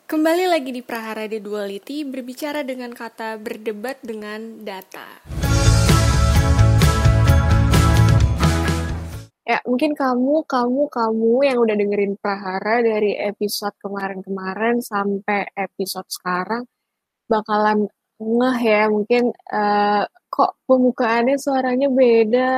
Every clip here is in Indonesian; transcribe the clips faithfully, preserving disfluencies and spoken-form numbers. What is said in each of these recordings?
Kembali lagi di Prahara The Duality, berbicara dengan kata, berdebat dengan data. Ya, mungkin kamu, kamu, kamu yang udah dengerin Prahara dari episode kemarin-kemarin sampai episode sekarang bakalan ngeh ya, mungkin uh, kok pembukaannya suaranya beda.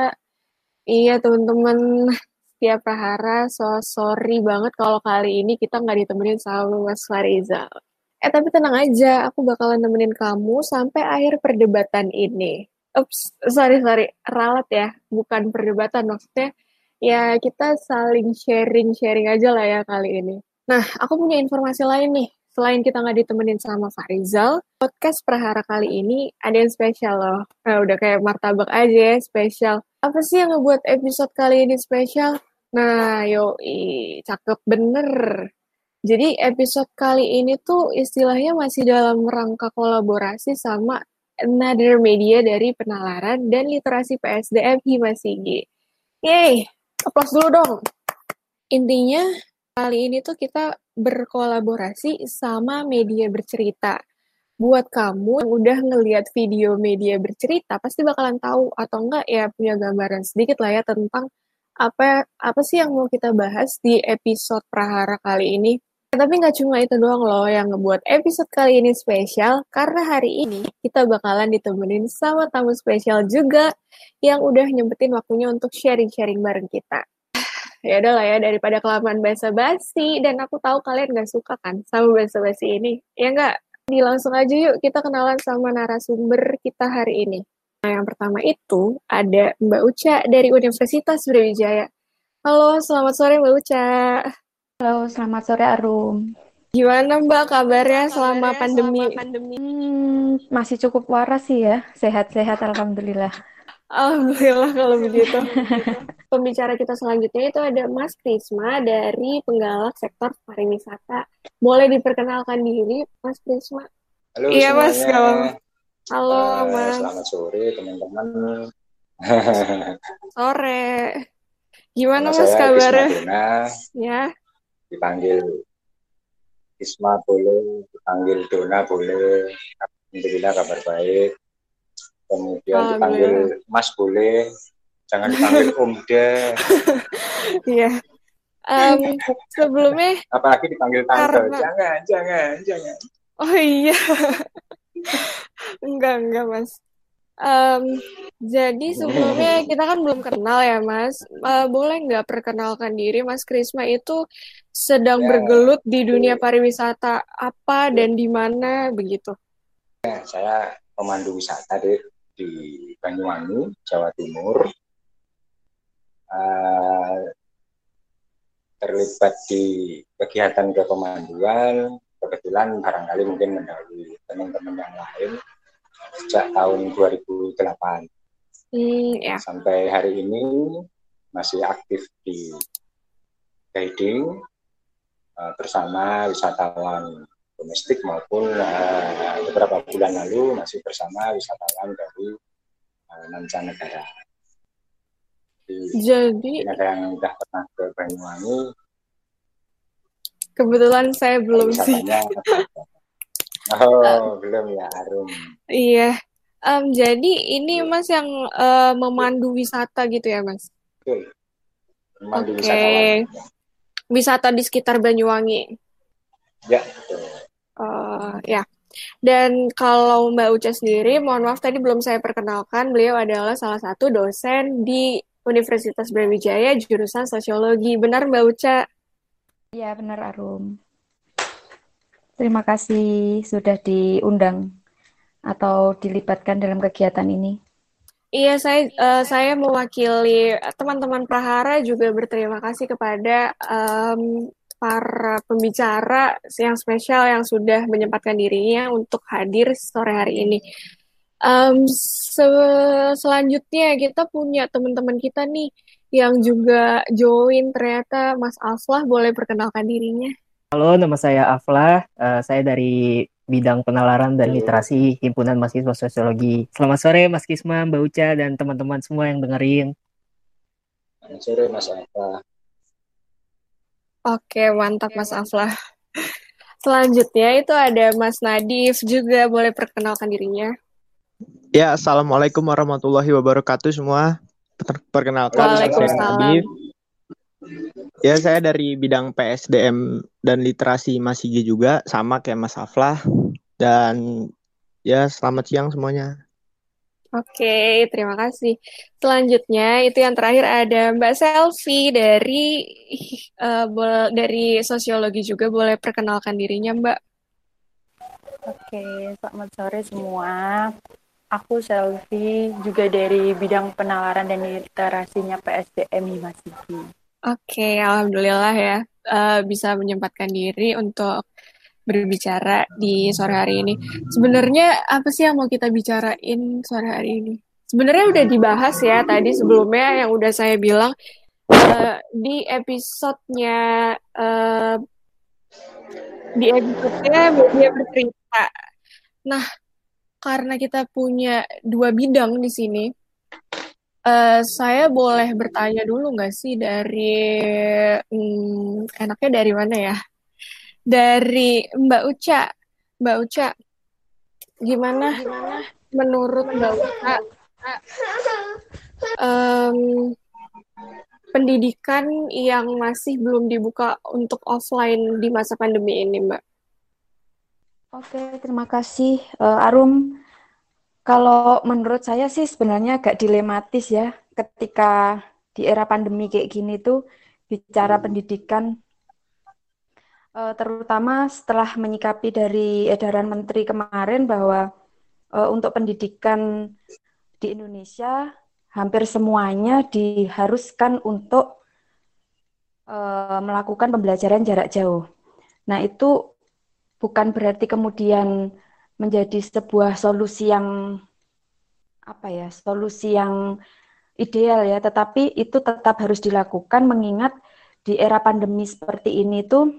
Iya teman-teman, setiap Prahara, so sorry banget kalau kali ini kita nggak ditemenin sama Mas Farizal. Eh tapi tenang aja, aku bakalan nemenin kamu sampai akhir perdebatan ini. Ups, sorry sorry, ralat ya, bukan perdebatan maksudnya. Ya kita saling sharing-sharing aja lah ya kali ini. Nah, aku punya informasi lain nih. Selain kita nggak ditemenin sama Farizal, podcast Prahara kali ini ada yang spesial loh. Nah, udah kayak martabak aja ya, spesial. Apa sih yang ngebuat episode kali ini spesial? Nah, yoi, cakep bener. Jadi episode kali ini tuh istilahnya masih dalam rangka kolaborasi sama another media dari penalaran dan literasi P S D M I Mas Sigi. Yeay, aplaus dulu dong. Intinya kali ini tuh kita berkolaborasi sama media bercerita. Buat kamu yang udah ngelihat video media bercerita, pasti bakalan tahu atau enggak ya punya gambaran sedikit lah ya tentang apa apa sih yang mau kita bahas di episode Prahara kali ini. Tapi nggak cuma itu doang loh yang ngebuat episode kali ini spesial, karena hari ini kita bakalan ditemenin sama tamu spesial juga yang udah nyempetin waktunya untuk sharing-sharing bareng kita. Ya udah lah ya, daripada kelamaan basa-basi, dan aku tahu kalian nggak suka kan sama basa-basi ini. Ya nggak? Langsung aja yuk kita kenalan sama narasumber kita hari ini. Nah, yang pertama itu ada Mbak Uca dari Universitas Brawijaya. Halo, selamat sore Mbak Uca. Halo, selamat sore Arum. Gimana Mbak kabarnya selama pandemi? Hmm, masih cukup waras sih ya, sehat-sehat Alhamdulillah. Alhamdulillah kalau begitu. Pembicara kita selanjutnya itu ada Mas Krisma dari Penggalak Sektor Pariwisata. Boleh diperkenalkan diri, Mas Krisma? Halo Iya, semuanya. Mas. Gak Halo, uh, Mas. Selamat sore teman-teman. Sore. Gimana Nama Mas saya kabarnya? Kisma Dona. Ya. Dipanggil Kisma boleh, dipanggil Dona boleh. Alhamdulillah kabar baik. Kemudian dipanggil Mas boleh. Jangan dipanggil Om deh. Iya. um, sebelumnya. Apalagi dipanggil Tante. Karena... Jangan, jangan, jangan. Oh iya. enggak, enggak Mas. Um, jadi sebelumnya kita kan belum kenal ya Mas. Uh, boleh nggak perkenalkan diri Mas Krisma itu sedang ya, bergelut di dunia pariwisata apa ya, dan di mana begitu? Ya, saya pemandu wisata di, di Banyuwangi, Jawa Timur. Uh, terlibat di kegiatan kepemanduan, kebetulan barangkali mungkin mendahului teman-teman yang lain sejak tahun dua ribu delapan. Hmm, ya. Sampai hari ini masih aktif di guiding uh, bersama wisatawan domestik maupun uh, beberapa bulan lalu masih bersama wisatawan dari uh, mancanegara. Jadi ada yang sudah pernah ke Banyuwangi. Kebetulan saya belum sih. Oh, uh, belum ya, Arum. Iya. Um, jadi ini Mas yang uh, memandu wisata gitu ya, Mas? Betul. Oke. Okay. Wisata di sekitar Banyuwangi. Ya, betul. Uh, ya. Dan kalau Mbak Uca sendiri, mohon maaf tadi belum saya perkenalkan, beliau adalah salah satu dosen di Universitas Brawijaya, jurusan Sosiologi. Benar Mbak Uca? Iya, benar Arum. Terima kasih sudah diundang atau dilibatkan dalam kegiatan ini. Iya, saya uh, saya mewakili teman-teman Prahara juga berterima kasih kepada um, para pembicara yang spesial yang sudah menyempatkan dirinya untuk hadir sore hari ini. Um, se- selanjutnya kita punya teman-teman kita nih yang juga join, ternyata Mas Aflah, boleh perkenalkan dirinya? Halo, nama saya Aflah, uh, saya dari bidang penalaran dan literasi Himpunan Mahasiswa Sosiologi. Selamat sore Mas Kisma, Mbak Uca, dan teman-teman semua yang dengerin. Selamat sore Mas Aflah. Oke, mantap Mas Aflah. Selanjutnya itu ada Mas Nadif juga, boleh perkenalkan dirinya. Ya, Assalamualaikum warahmatullahi wabarakatuh semua. Perkenalkan, saya Waalaikumsalam. Nadif. Ya, saya dari bidang P S D M dan literasi Masigi juga, sama kayak Mas Aflah. Dan ya, selamat siang semuanya. Oke, terima kasih. Selanjutnya itu yang terakhir ada Mbak Selvi dari uh, bol- dari sosiologi juga, boleh perkenalkan dirinya Mbak. Oke, selamat sore semua. Aku Selvi, juga dari bidang penalaran dan literasinya P S D M Masigi. Oke, alhamdulillah ya uh, bisa menyempatkan diri untuk berbicara di sore hari ini. Sebenarnya apa sih yang mau kita bicarain sore hari ini? Sebenarnya udah dibahas ya tadi sebelumnya yang udah saya bilang uh, di episodenya uh, di episodenya media bercerita. Nah, karena kita punya dua bidang di sini, uh, saya boleh bertanya dulu nggak sih dari hmm, enaknya dari mana ya? Dari Mbak Uca, Mbak Uca, gimana, gimana menurut Mbak Uca um, pendidikan yang masih belum dibuka untuk offline di masa pandemi ini, Mbak? Oke, terima kasih uh, Arum. Kalau menurut saya sih sebenarnya agak dilematis ya ketika di era pandemi kayak gini tuh bicara pendidikan. Uh, terutama setelah menyikapi dari edaran Menteri kemarin bahwa uh, untuk pendidikan di Indonesia hampir semuanya diharuskan untuk uh, melakukan pembelajaran jarak jauh. Nah, itu bukan berarti kemudian menjadi sebuah solusi yang apa ya, solusi yang ideal ya, tetapi itu tetap harus dilakukan mengingat di era pandemi seperti ini tuh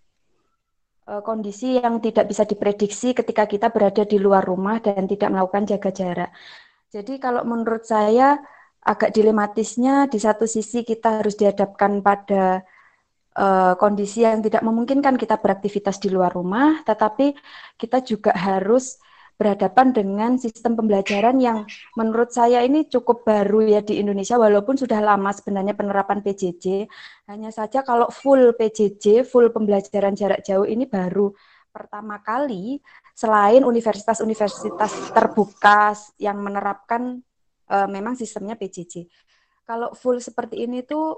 kondisi yang tidak bisa diprediksi ketika kita berada di luar rumah dan tidak melakukan jaga jarak. Jadi kalau menurut saya agak dilematisnya di satu sisi kita harus dihadapkan pada uh, kondisi yang tidak memungkinkan kita beraktivitas di luar rumah, tetapi kita juga harus berhadapan dengan sistem pembelajaran yang menurut saya ini cukup baru ya di Indonesia, walaupun sudah lama sebenarnya penerapan P J J. Hanya saja kalau full P J J, full pembelajaran jarak jauh ini baru pertama kali selain universitas-universitas terbuka yang menerapkan uh, memang sistemnya P J J. Kalau full seperti ini tuh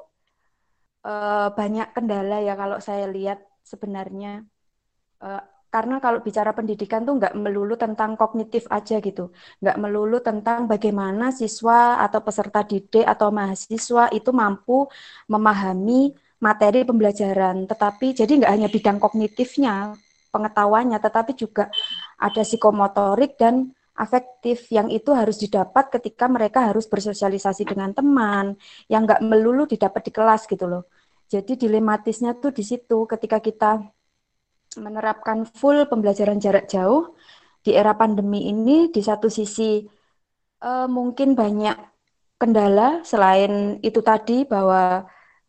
uh, banyak kendala ya kalau saya lihat sebenarnya. Uh, Karena kalau bicara pendidikan tuh nggak melulu tentang kognitif aja gitu. Nggak melulu tentang bagaimana siswa atau peserta didik atau mahasiswa itu mampu memahami materi pembelajaran. Tetapi jadi nggak hanya bidang kognitifnya, pengetahuannya, tetapi juga ada psikomotorik dan afektif yang itu harus didapat ketika mereka harus bersosialisasi dengan teman, yang nggak melulu didapat di kelas gitu loh. Jadi dilematisnya tuh di situ ketika kita menerapkan full pembelajaran jarak jauh di era pandemi ini, di satu sisi uh, mungkin banyak kendala selain itu tadi bahwa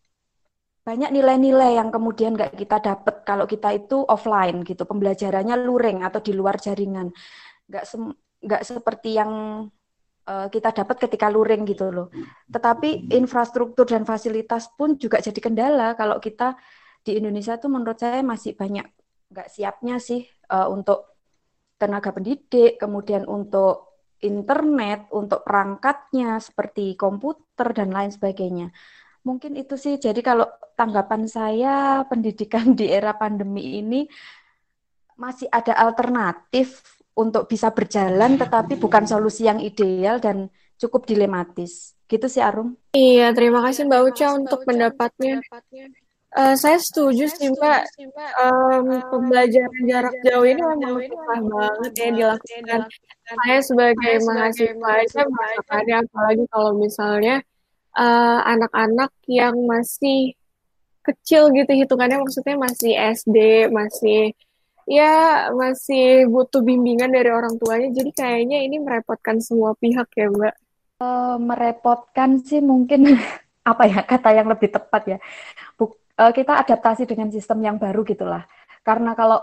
banyak nilai-nilai yang kemudian nggak kita dapat kalau kita itu offline gitu, pembelajarannya luring atau di luar jaringan, nggak sem- nggak seperti yang uh, kita dapat ketika luring gitu loh. Tetapi infrastruktur dan fasilitas pun juga jadi kendala kalau kita di Indonesia tuh menurut saya masih banyak nggak siapnya sih uh, untuk tenaga pendidik, kemudian untuk internet, untuk perangkatnya seperti komputer dan lain sebagainya. Mungkin itu sih, jadi kalau tanggapan saya pendidikan di era pandemi ini masih ada alternatif untuk bisa berjalan, tetapi bukan solusi yang ideal dan cukup dilematis. Gitu sih Arum. Iya, terima kasih Mbak Uca untuk pendapatnya. Uh, saya setuju sih Mbak, um, pembelajaran jarak jauh ini memang susah banget ya dilakukan. Saya sebagai mahasiswa aja merasakannya, apalagi kalau misalnya uh, anak-anak yang masih kecil gitu hitungannya, maksudnya masih S D, masih ya masih butuh bimbingan dari orang tuanya. Jadi kayaknya ini merepotkan semua pihak ya Mbak. Uh, merepotkan sih mungkin apa ya kata yang lebih tepat ya. Buk- kita adaptasi dengan sistem yang baru gitulah. Karena kalau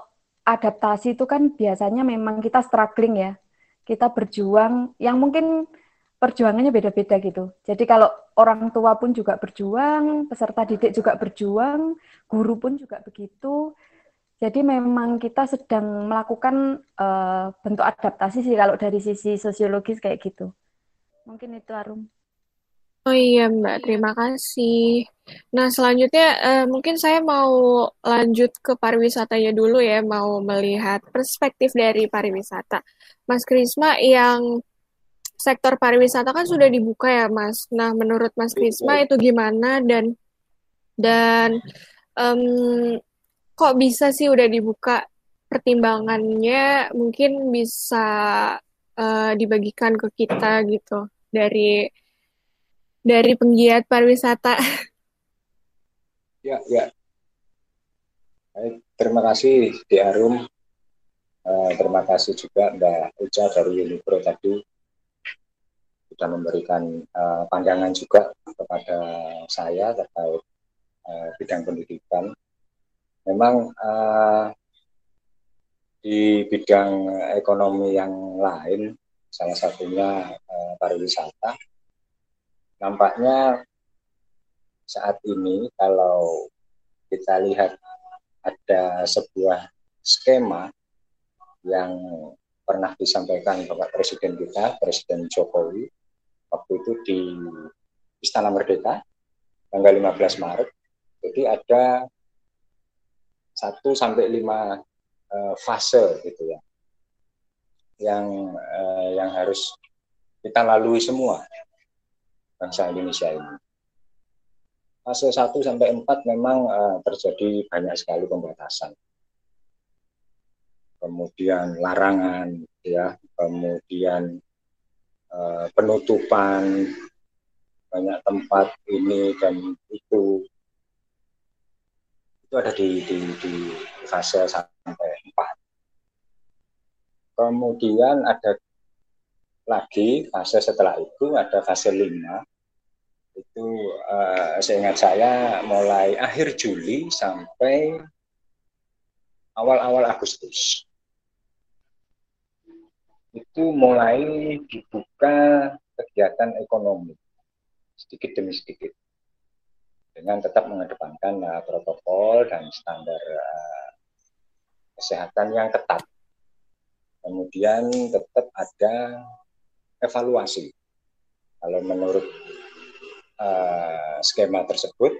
adaptasi itu kan biasanya memang kita struggling ya. Kita berjuang, yang mungkin perjuangannya beda-beda gitu. Jadi kalau orang tua pun juga berjuang, peserta didik juga berjuang, guru pun juga begitu. Jadi memang kita sedang melakukan uh, bentuk adaptasi sih kalau dari sisi sosiologis kayak gitu. Mungkin itu Arum. Oh iya Mbak, terima kasih. Nah selanjutnya uh, mungkin saya mau lanjut ke pariwisatanya dulu ya, mau melihat perspektif dari pariwisata. Mas Krisma, yang sektor pariwisata kan sudah dibuka ya Mas. Nah menurut Mas Krisma itu gimana dan dan um, kok bisa sih udah dibuka, pertimbangannya mungkin bisa uh, dibagikan ke kita gitu dari dari penggiat pariwisata. Ya, ya. Baik, terima kasih Di Arum. Uh, terima kasih juga Mbak Uca dari Unipro tadi sudah memberikan uh, pandangan juga kepada saya terkait uh, bidang pendidikan. Memang uh, di bidang ekonomi yang lain, salah satunya uh, pariwisata, nampaknya saat ini kalau kita lihat ada sebuah skema yang pernah disampaikan Bapak Presiden kita, Presiden Jokowi, waktu itu di Istana Merdeka, tanggal lima belas Maret. Jadi ada satu sampai lima uh, fase gitu ya, yang uh, yang harus kita lalui semua bangsa Indonesia ini. Fase satu sampai empat memang uh, terjadi banyak sekali pembatasan. Kemudian larangan ya, kemudian uh, penutupan banyak tempat ini dan itu. Itu ada di di di fase sampai empat. Kemudian ada lagi fase setelah itu, ada fase lima. Itu uh, seingat saya mulai akhir Juli sampai awal-awal Agustus. Itu mulai dibuka kegiatan ekonomi sedikit demi sedikit dengan tetap mengedepankan uh, protokol dan standar uh, kesehatan yang ketat. Kemudian tetap ada evaluasi. Kalau menurut uh, skema tersebut,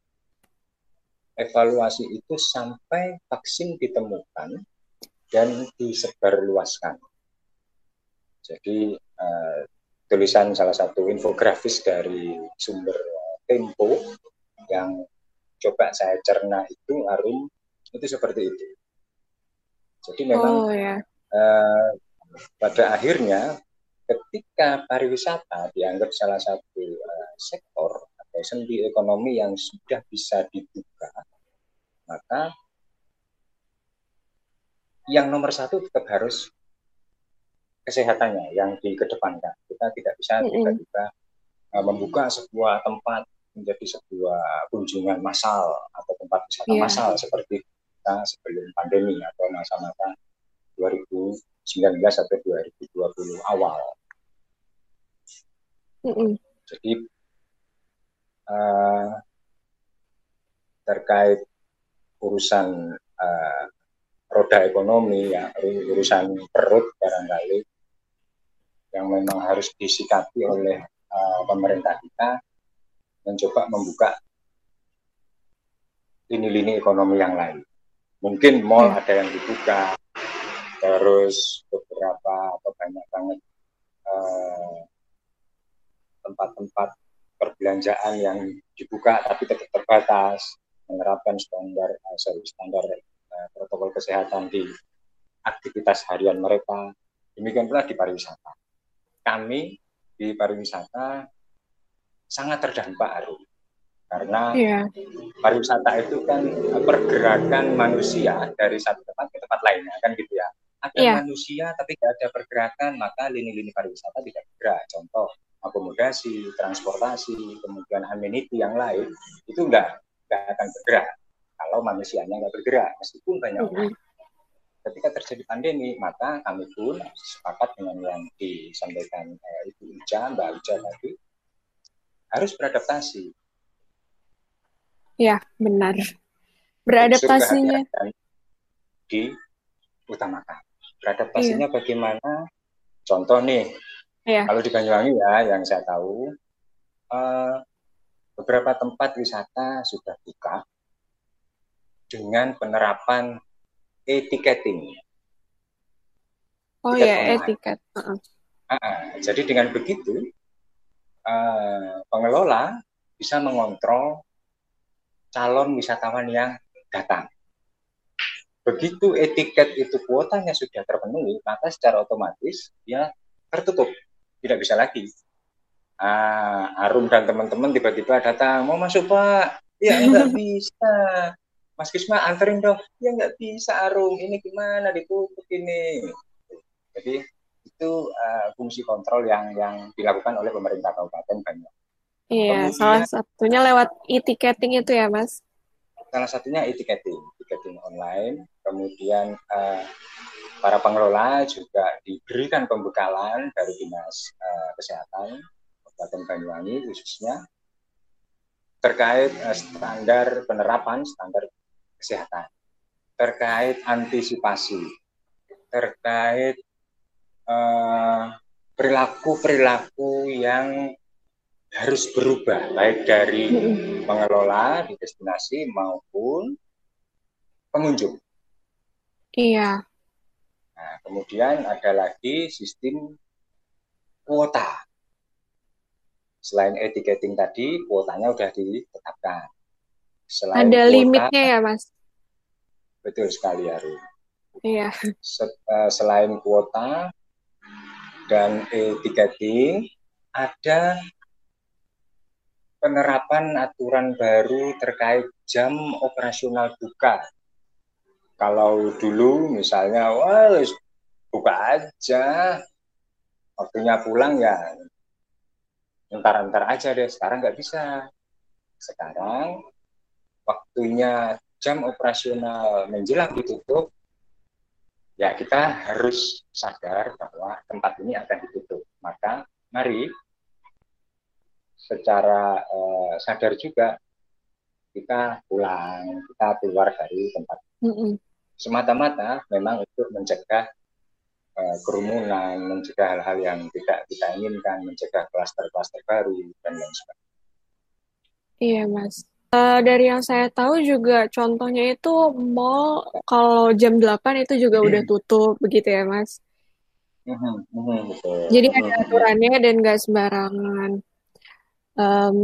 evaluasi itu sampai vaksin ditemukan dan disebarluaskan. Jadi uh, tulisan salah satu infografis dari sumber uh, Tempo yang coba saya cerna itu, Arum, itu seperti itu. Jadi memang oh, ya. uh, pada akhirnya ketika pariwisata dianggap salah satu uh, sektor atau sendi ekonomi yang sudah bisa dibuka, maka yang nomor satu tetap harus kesehatannya yang dikedepankan. Kita tidak bisa tiba-tiba uh, membuka sebuah tempat menjadi sebuah kunjungan massal atau tempat wisata yeah. massal seperti kita sebelum pandemi atau masa-masa dua ribu sembilan belas atau dua ribu dua puluh awal. Mm-mm. Jadi uh, terkait urusan uh, roda ekonomi, ya, urusan perut barangkali yang memang harus disikapi oleh uh, pemerintah kita, mencoba membuka lini-lini ekonomi yang lain. Mungkin mall hmm. ada yang dibuka, terus beberapa atau banyak banget uh, tempat-tempat perbelanjaan yang dibuka tapi tetap terbatas, menerapkan standar uh, standar uh, protokol kesehatan di aktivitas harian mereka. Demikian pula di pariwisata. Kami di pariwisata sangat terdampak, Arum, karena yeah. pariwisata itu kan pergerakan manusia dari satu tempat ke tempat lainnya, kan gitu ya. Ada yeah. manusia tapi tidak ada pergerakan, maka lini-lini pariwisata tidak bergerak. Contoh akomodasi, transportasi, kemudian amenity yang lain itu enggak, enggak akan bergerak kalau manusianya enggak bergerak, meskipun banyak orang. ketika terjadi pandemi, maka kami pun sepakat dengan yang disampaikan eh, Ibu Uja, Mbak Uja tadi, harus beradaptasi. Ya, benar. Beradaptasinya. Unsur kehati-hatian diutamakan. Beradaptasinya iya. Bagaimana? Contoh nih, iya. Kalau di Banyuwangi ya, yang saya tahu, eh, beberapa tempat wisata sudah buka dengan penerapan e-ticketing. Oh ya, e-ticket. Uh-uh. Nah, jadi dengan begitu, uh, pengelola bisa mengontrol calon wisatawan yang datang. Begitu e-ticket itu kuotanya sudah terpenuhi, maka secara otomatis dia tertutup, tidak bisa lagi. Ah, Arum dan teman-teman tiba-tiba datang, mau masuk Pak? Ya nggak bisa. Mas Kisma anterin dong. Ya nggak bisa Arum, ini gimana ditutup ini. Jadi itu uh, fungsi kontrol yang yang dilakukan oleh pemerintah Kabupaten Banyuwangi. Iya, kemudian, salah satunya lewat e-ticketing itu ya Mas? Salah satunya e-ticketing, ticketing online. Kemudian uh, para pengelola juga diberikan pembekalan dari Dinas uh, Kesehatan Kabupaten Banyuwangi khususnya terkait uh, standar penerapan standar kesehatan, terkait antisipasi, terkait uh, perilaku-perilaku yang harus berubah, baik dari pengelola di destinasi maupun pengunjung. Iya. Nah, kemudian ada lagi sistem kuota. Selain e-ticketing tadi, kuotanya sudah ditetapkan. Selain ada kuota, limitnya ya, Mas? Betul sekali, Aru. Iya. Selain kuota dan e-ticketing, ada penerapan aturan baru terkait jam operasional buka. Kalau dulu misalnya, wah buka aja, waktunya pulang ya entar-entar aja deh. Sekarang nggak bisa. Sekarang waktunya jam operasional menjelang ditutup, ya kita harus sadar bahwa tempat ini akan ditutup. Maka mari secara uh, sadar juga kita pulang, kita keluar dari tempat. Mm-mm. Semata-mata memang untuk mencegah uh, kerumunan, mencegah hal-hal yang tidak kita inginkan, mencegah klaster-klaster baru dan lain sebagainya. Iya, Mas. Uh, dari yang saya tahu juga contohnya itu mall kalau jam delapan itu juga udah tutup begitu ya, Mas? Mm-hmm, mm-hmm, betul. Jadi ada aturannya dan nggak sembarangan. Um,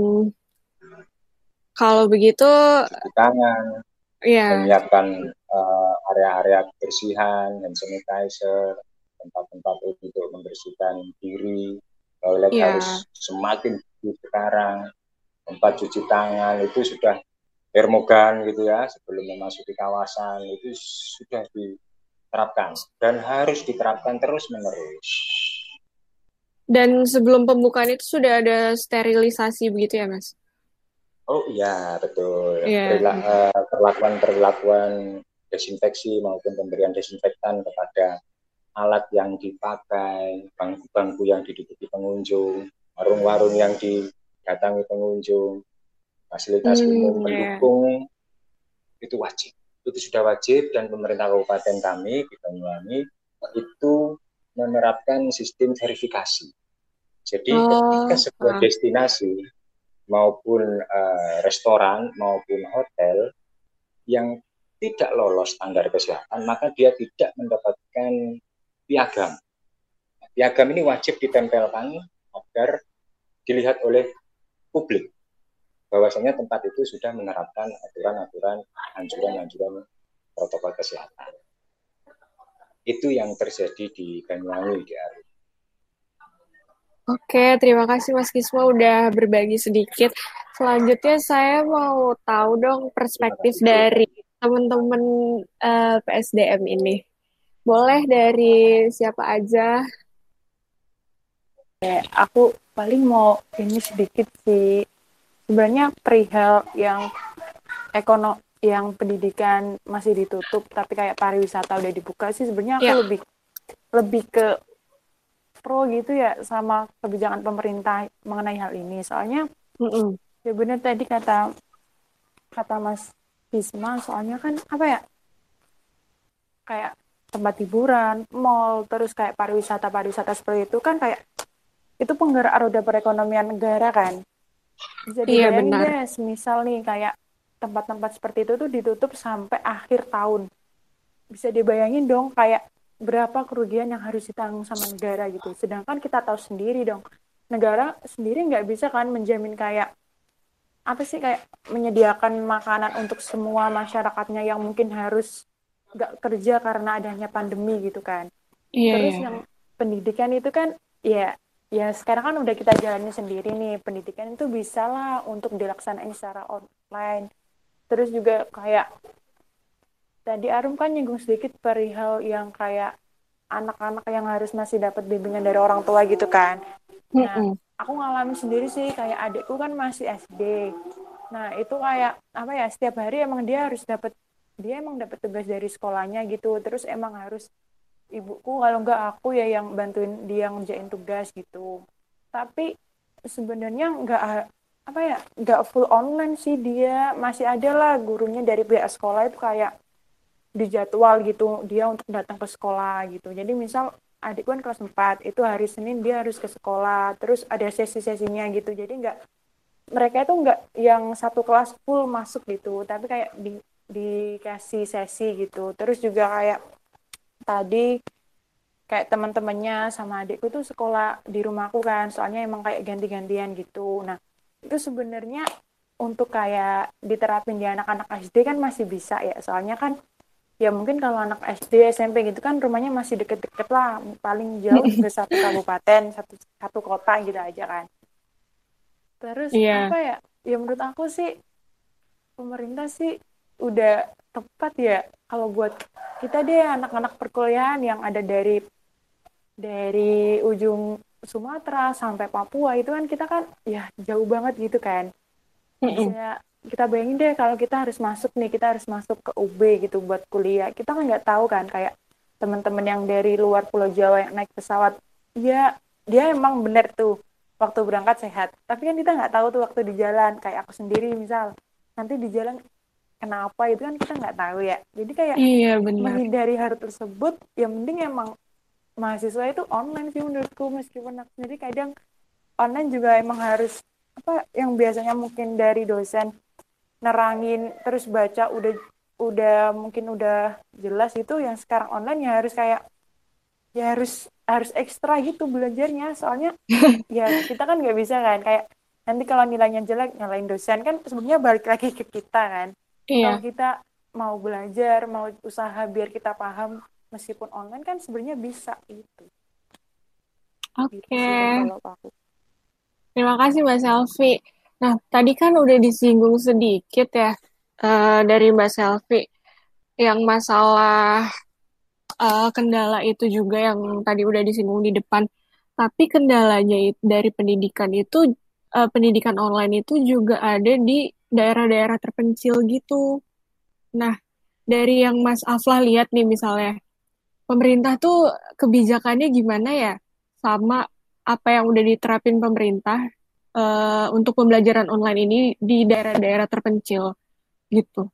kalau begitu, cuci tangan, yeah. menyiapkan uh, area-area kebersihan, hand sanitizer, tempat-tempat untuk membersihkan diri, toilet yeah. harus semakin bersih sekarang, tempat cuci tangan itu sudah termogan gitu ya, sebelum memasuki kawasan itu sudah diterapkan dan harus diterapkan terus-menerus. Dan sebelum pembukaan itu sudah ada sterilisasi begitu ya, Mas? Oh iya, betul. Yeah. Perla- uh, perlakuan-perlakuan desinfeksi maupun pemberian desinfektan kepada alat yang dipakai, bangku-bangku yang diduduki pengunjung, warung-warung yang didatangi pengunjung, fasilitas mm, umum yeah. pendukung, itu wajib. Itu sudah wajib dan pemerintah kabupaten kami di Banyuwangi itu menerapkan sistem verifikasi. Jadi oh, ketika sebuah uh. destinasi maupun uh, restoran maupun hotel yang tidak lolos standar kesehatan, maka dia tidak mendapatkan piagam. Piagam ini wajib ditempelkan agar dilihat oleh publik bahwasanya tempat itu sudah menerapkan aturan-aturan, anjuran-anjuran protokol kesehatan. Itu yang terjadi di Banyuwangi, di Aru. Oke, terima kasih Mas Kisma udah berbagi sedikit. Selanjutnya saya mau tahu dong perspektif dari teman-teman uh, P S D M ini. Boleh dari siapa aja? Eh, aku paling mau ini sedikit sih. Sebenarnya perihal yang ekono yang pendidikan masih ditutup tapi kayak pariwisata udah dibuka sih sebenarnya aku Ya. lebih lebih ke pro gitu ya sama kebijakan pemerintah mengenai hal ini. Soalnya Mm-mm. ya benar tadi kata kata Mas Bisma, soalnya kan apa ya, kayak tempat hiburan, mall, terus kayak pariwisata pariwisata seperti itu kan kayak itu penggerak roda perekonomian negara kan. Bisa Iya dibayangin benar. deh, semisal nih kayak tempat-tempat seperti itu tuh ditutup sampai akhir tahun. Bisa dibayangin dong kayak berapa kerugian yang harus ditanggung sama negara gitu. Sedangkan kita tahu sendiri dong, negara sendiri nggak bisa kan menjamin kayak apa sih kayak menyediakan makanan untuk semua masyarakatnya yang mungkin harus nggak kerja karena adanya pandemi gitu kan. Iya Terus ya. yang pendidikan itu kan ya ya sekarang kan udah kita jalani sendiri nih, pendidikan itu bisa lah untuk dilaksanain secara online. Terus juga kayak tadi Arum kan nyinggung sedikit perihal yang kayak anak-anak yang harus masih dapat bimbingan dari orang tua gitu kan. Nah, Mm-mm. aku ngalamin sendiri sih kayak adikku kan masih S D. Nah, itu kayak apa ya, setiap hari emang dia harus dapat dia emang dapat tugas dari sekolahnya gitu. Terus emang harus ibuku kalau enggak aku ya yang bantuin dia ngerjain tugas gitu. Tapi sebenarnya enggak apa ya, enggak full online sih, dia masih ada lah gurunya dari pihak sekolah itu kayak dijadwal gitu dia untuk datang ke sekolah gitu. Jadi misal adik kan kelas empat, itu hari Senin dia harus ke sekolah, terus ada sesi-sesinya gitu. Jadi enggak, mereka itu enggak yang satu kelas full masuk gitu, tapi kayak di dikasih sesi gitu. Terus juga kayak tadi kayak teman-temannya sama adikku tuh sekolah di rumahku kan, soalnya emang kayak ganti-gantian gitu. Nah, itu sebenarnya untuk kayak diterapin di anak-anak S D kan masih bisa ya, soalnya kan ya mungkin kalau anak S D, S M P gitu kan rumahnya masih deket-deket lah, paling jauh ke satu kabupaten, satu satu kota gitu aja kan. Terus Iya. apa ya, ya menurut aku sih pemerintah sih udah tepat ya kalau buat kita deh anak-anak perkuliahan yang ada dari dari ujung Sumatera sampai Papua itu kan kita kan ya jauh banget gitu kan. Mm-mm. Bisa kita bayangin deh kalau kita harus masuk nih, kita harus masuk ke U B gitu buat kuliah. Kita kan nggak tahu kan kayak teman-teman yang dari luar Pulau Jawa yang naik pesawat, ya dia emang bener tuh waktu berangkat sehat. Tapi kan kita nggak tahu tuh waktu di jalan. Kayak aku sendiri misal, nanti di jalan kenapa itu kan kita nggak tahu ya. Jadi kayak Iya benar. menghindari hal tersebut, ya mending emang mahasiswa itu online sih menurutku. Meskipun aku sendiri kadang online juga emang harus apa yang biasanya mungkin dari dosen nerangin terus baca udah udah mungkin udah jelas itu, yang sekarang online ya harus kayak ya harus harus ekstra gitu belajarnya, soalnya ya kita kan nggak bisa kan kayak nanti kalau nilainya jelek nyalain dosen, kan sebenarnya balik lagi ke kita kan. Kalau Iya. kita mau belajar, mau usaha biar kita paham meskipun online kan sebenarnya bisa itu. Oke. Gitu sih kalau aku. Terima kasih Mbak Selvi. Nah, tadi kan udah disinggung sedikit ya eh, dari Mbak Selvi yang masalah eh, kendala itu juga yang tadi udah disinggung di depan. Tapi kendalanya it- dari pendidikan itu, eh, pendidikan online itu juga ada di daerah-daerah terpencil gitu. Nah, dari yang Mas Aflah lihat nih misalnya, pemerintah tuh kebijakannya gimana ya sama apa yang udah diterapin pemerintah eh, untuk pembelajaran online ini di daerah-daerah terpencil gitu.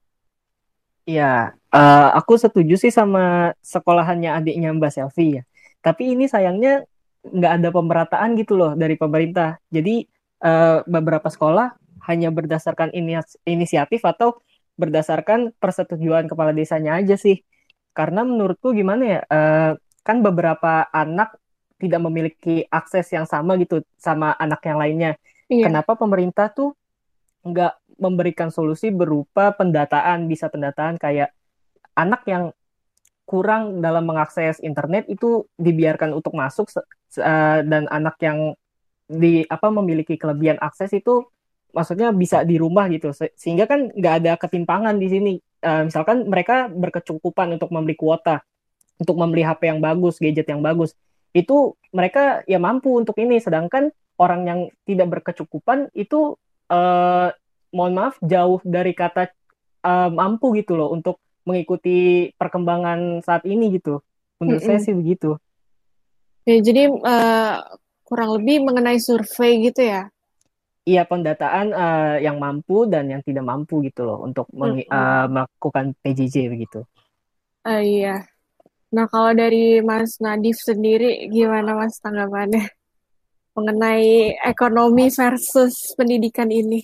Iya, eh, aku setuju sih sama sekolahannya adiknya Mbak Selvi ya. Tapi ini sayangnya nggak ada pemerataan gitu loh dari pemerintah. Jadi eh, beberapa sekolah hanya berdasarkan ini- inisiatif atau berdasarkan persetujuan kepala desanya aja sih. Karena menurutku gimana ya, eh, kan beberapa anak tidak memiliki akses yang sama gitu sama anak yang lainnya. Iya, Kenapa pemerintah tuh nggak memberikan solusi berupa pendataan, bisa pendataan kayak anak yang kurang dalam mengakses internet itu dibiarkan untuk masuk se- se- eh, dan anak yang di apa memiliki kelebihan akses itu maksudnya bisa di rumah gitu. Se- sehingga kan nggak ada ketimpangan di sini. Eh, misalkan mereka berkecukupan untuk membeli kuota, untuk membeli H P yang bagus, gadget yang bagus, itu mereka ya mampu untuk ini, sedangkan orang yang tidak berkecukupan itu eh, mohon maaf jauh dari kata uh, mampu gitu loh untuk mengikuti perkembangan saat ini gitu. Menurut saya Mm-mm. sih begitu. Ya, jadi uh, kurang lebih mengenai survei gitu ya. Iya, pendataan uh, yang mampu dan yang tidak mampu gitu loh untuk mengi- uh, Mm-mm. melakukan P J J begitu. Uh, iya. Nah, kalau dari Mas Nadif sendiri, gimana Mas tanggapannya mengenai ekonomi versus pendidikan ini?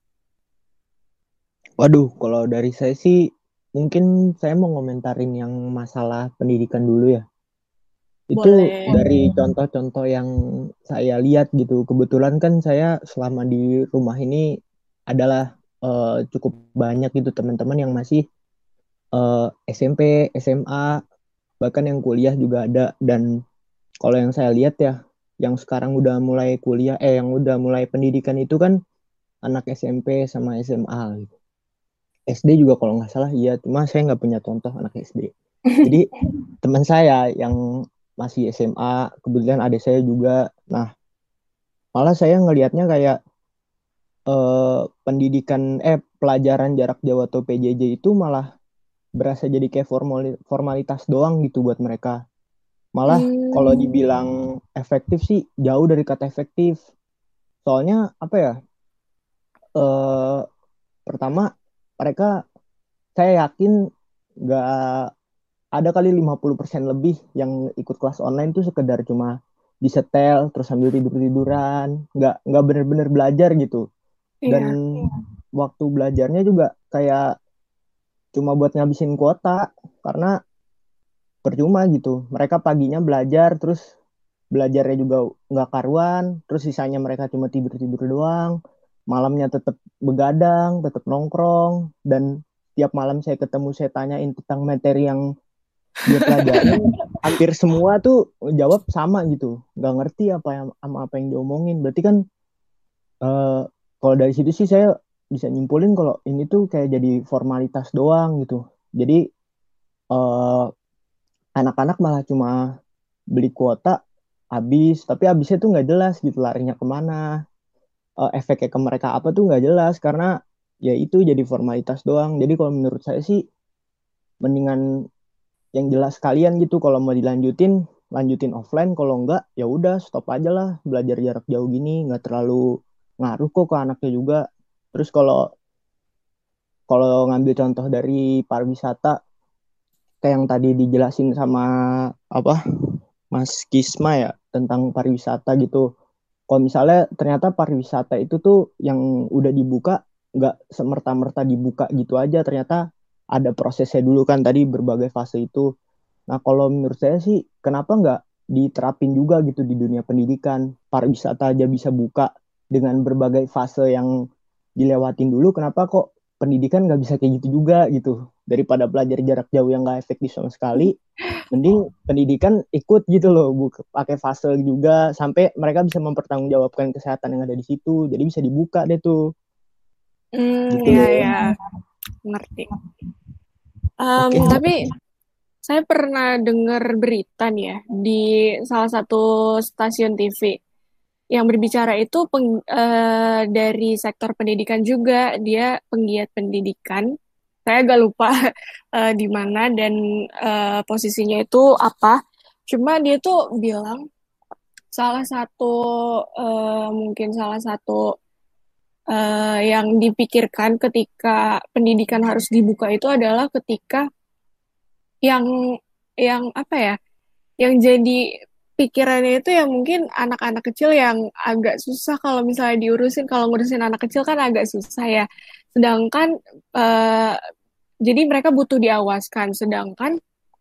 Waduh, kalau dari saya sih mungkin saya mau ngomentarin yang masalah pendidikan dulu ya. Itu Boleh. dari contoh-contoh yang saya lihat gitu. Kebetulan kan saya selama di rumah ini adalah uh, cukup banyak gitu teman-teman yang masih uh, S M P, S M A, bahkan yang kuliah juga ada. Dan kalau yang saya lihat ya, yang sekarang udah mulai kuliah, eh yang udah mulai pendidikan itu kan anak S M P sama S M A gitu. S D juga kalau nggak salah iya, cuma saya nggak punya contoh anak S D. Jadi teman saya yang masih S M A, kebetulan adik saya juga. Nah, malah saya ngelihatnya kayak eh, pendidikan, eh pelajaran jarak jauh atau P J J itu malah berasa jadi kayak formali- formalitas doang gitu buat mereka. Malah kalau Hmm, dibilang efektif sih jauh dari kata efektif. Soalnya apa ya? Eh, pertama mereka saya yakin nggak ada kali lima puluh persen lebih yang ikut kelas online tuh sekedar cuma disetel terus sambil tidur-tiduran, nggak nggak bener-bener belajar gitu. Dan iya. waktu belajarnya juga kayak cuma buat ngabisin kuota karena percuma gitu. Mereka paginya belajar terus belajarnya juga nggak karuan, terus sisanya mereka cuma tidur-tidur doang. Malamnya tetap begadang, tetap nongkrong, dan tiap malam saya ketemu saya tanyain tentang materi yang dia pelajarin, hampir semua tuh jawab sama gitu, nggak ngerti apa yang sama apa yang diomongin. Berarti kan eh, kalau dari situ sih saya bisa nyimpulin kalau ini tuh kayak jadi formalitas doang gitu. Jadi eh, anak-anak malah cuma beli kuota habis, tapi habisnya tuh nggak jelas gitu larinya kemana, eh, efeknya ke mereka apa tuh nggak jelas karena ya itu jadi formalitas doang. Jadi kalau menurut saya sih mendingan yang jelas kalian gitu, kalau mau dilanjutin lanjutin offline, kalau enggak ya udah stop aja lah, belajar jarak jauh gini nggak terlalu ngaruh kok ke anaknya juga. Terus kalau kalau ngambil contoh dari pariwisata kayak yang tadi dijelasin sama apa Mas Kisma ya tentang pariwisata gitu. Kalau misalnya ternyata pariwisata itu tuh yang udah dibuka nggak semerta-merta dibuka gitu aja, ternyata ada prosesnya dulu kan tadi berbagai fase itu. Nah kalau menurut saya sih kenapa nggak diterapin juga gitu di dunia pendidikan, pariwisata aja bisa buka dengan berbagai fase yang dilewatin dulu, kenapa kok pendidikan nggak bisa kayak gitu juga gitu, daripada belajar jarak jauh yang nggak efektif sama sekali. Mending pendidikan ikut gitu loh, buka, pakai fase juga sampai mereka bisa mempertanggungjawabkan kesehatan yang ada di situ. Jadi bisa dibuka deh tuh. Hmm, Gitu ya loh. ya, ngerti. Um, Oke. tapi saya pernah dengar berita nih ya di salah satu stasiun T V yang berbicara itu peng- eh, dari sektor pendidikan juga, dia penggiat pendidikan. Saya agak lupa eh, di mana dan eh, posisinya itu apa. Cuma dia tuh bilang salah satu eh, mungkin salah satu eh, yang dipikirkan ketika pendidikan harus dibuka itu adalah ketika yang yang apa ya, yang jadi pikirannya itu ya mungkin anak-anak kecil yang agak susah kalau misalnya diurusin, kalau ngurusin anak kecil kan agak susah ya. Sedangkan eh, jadi mereka butuh diawaskan, sedangkan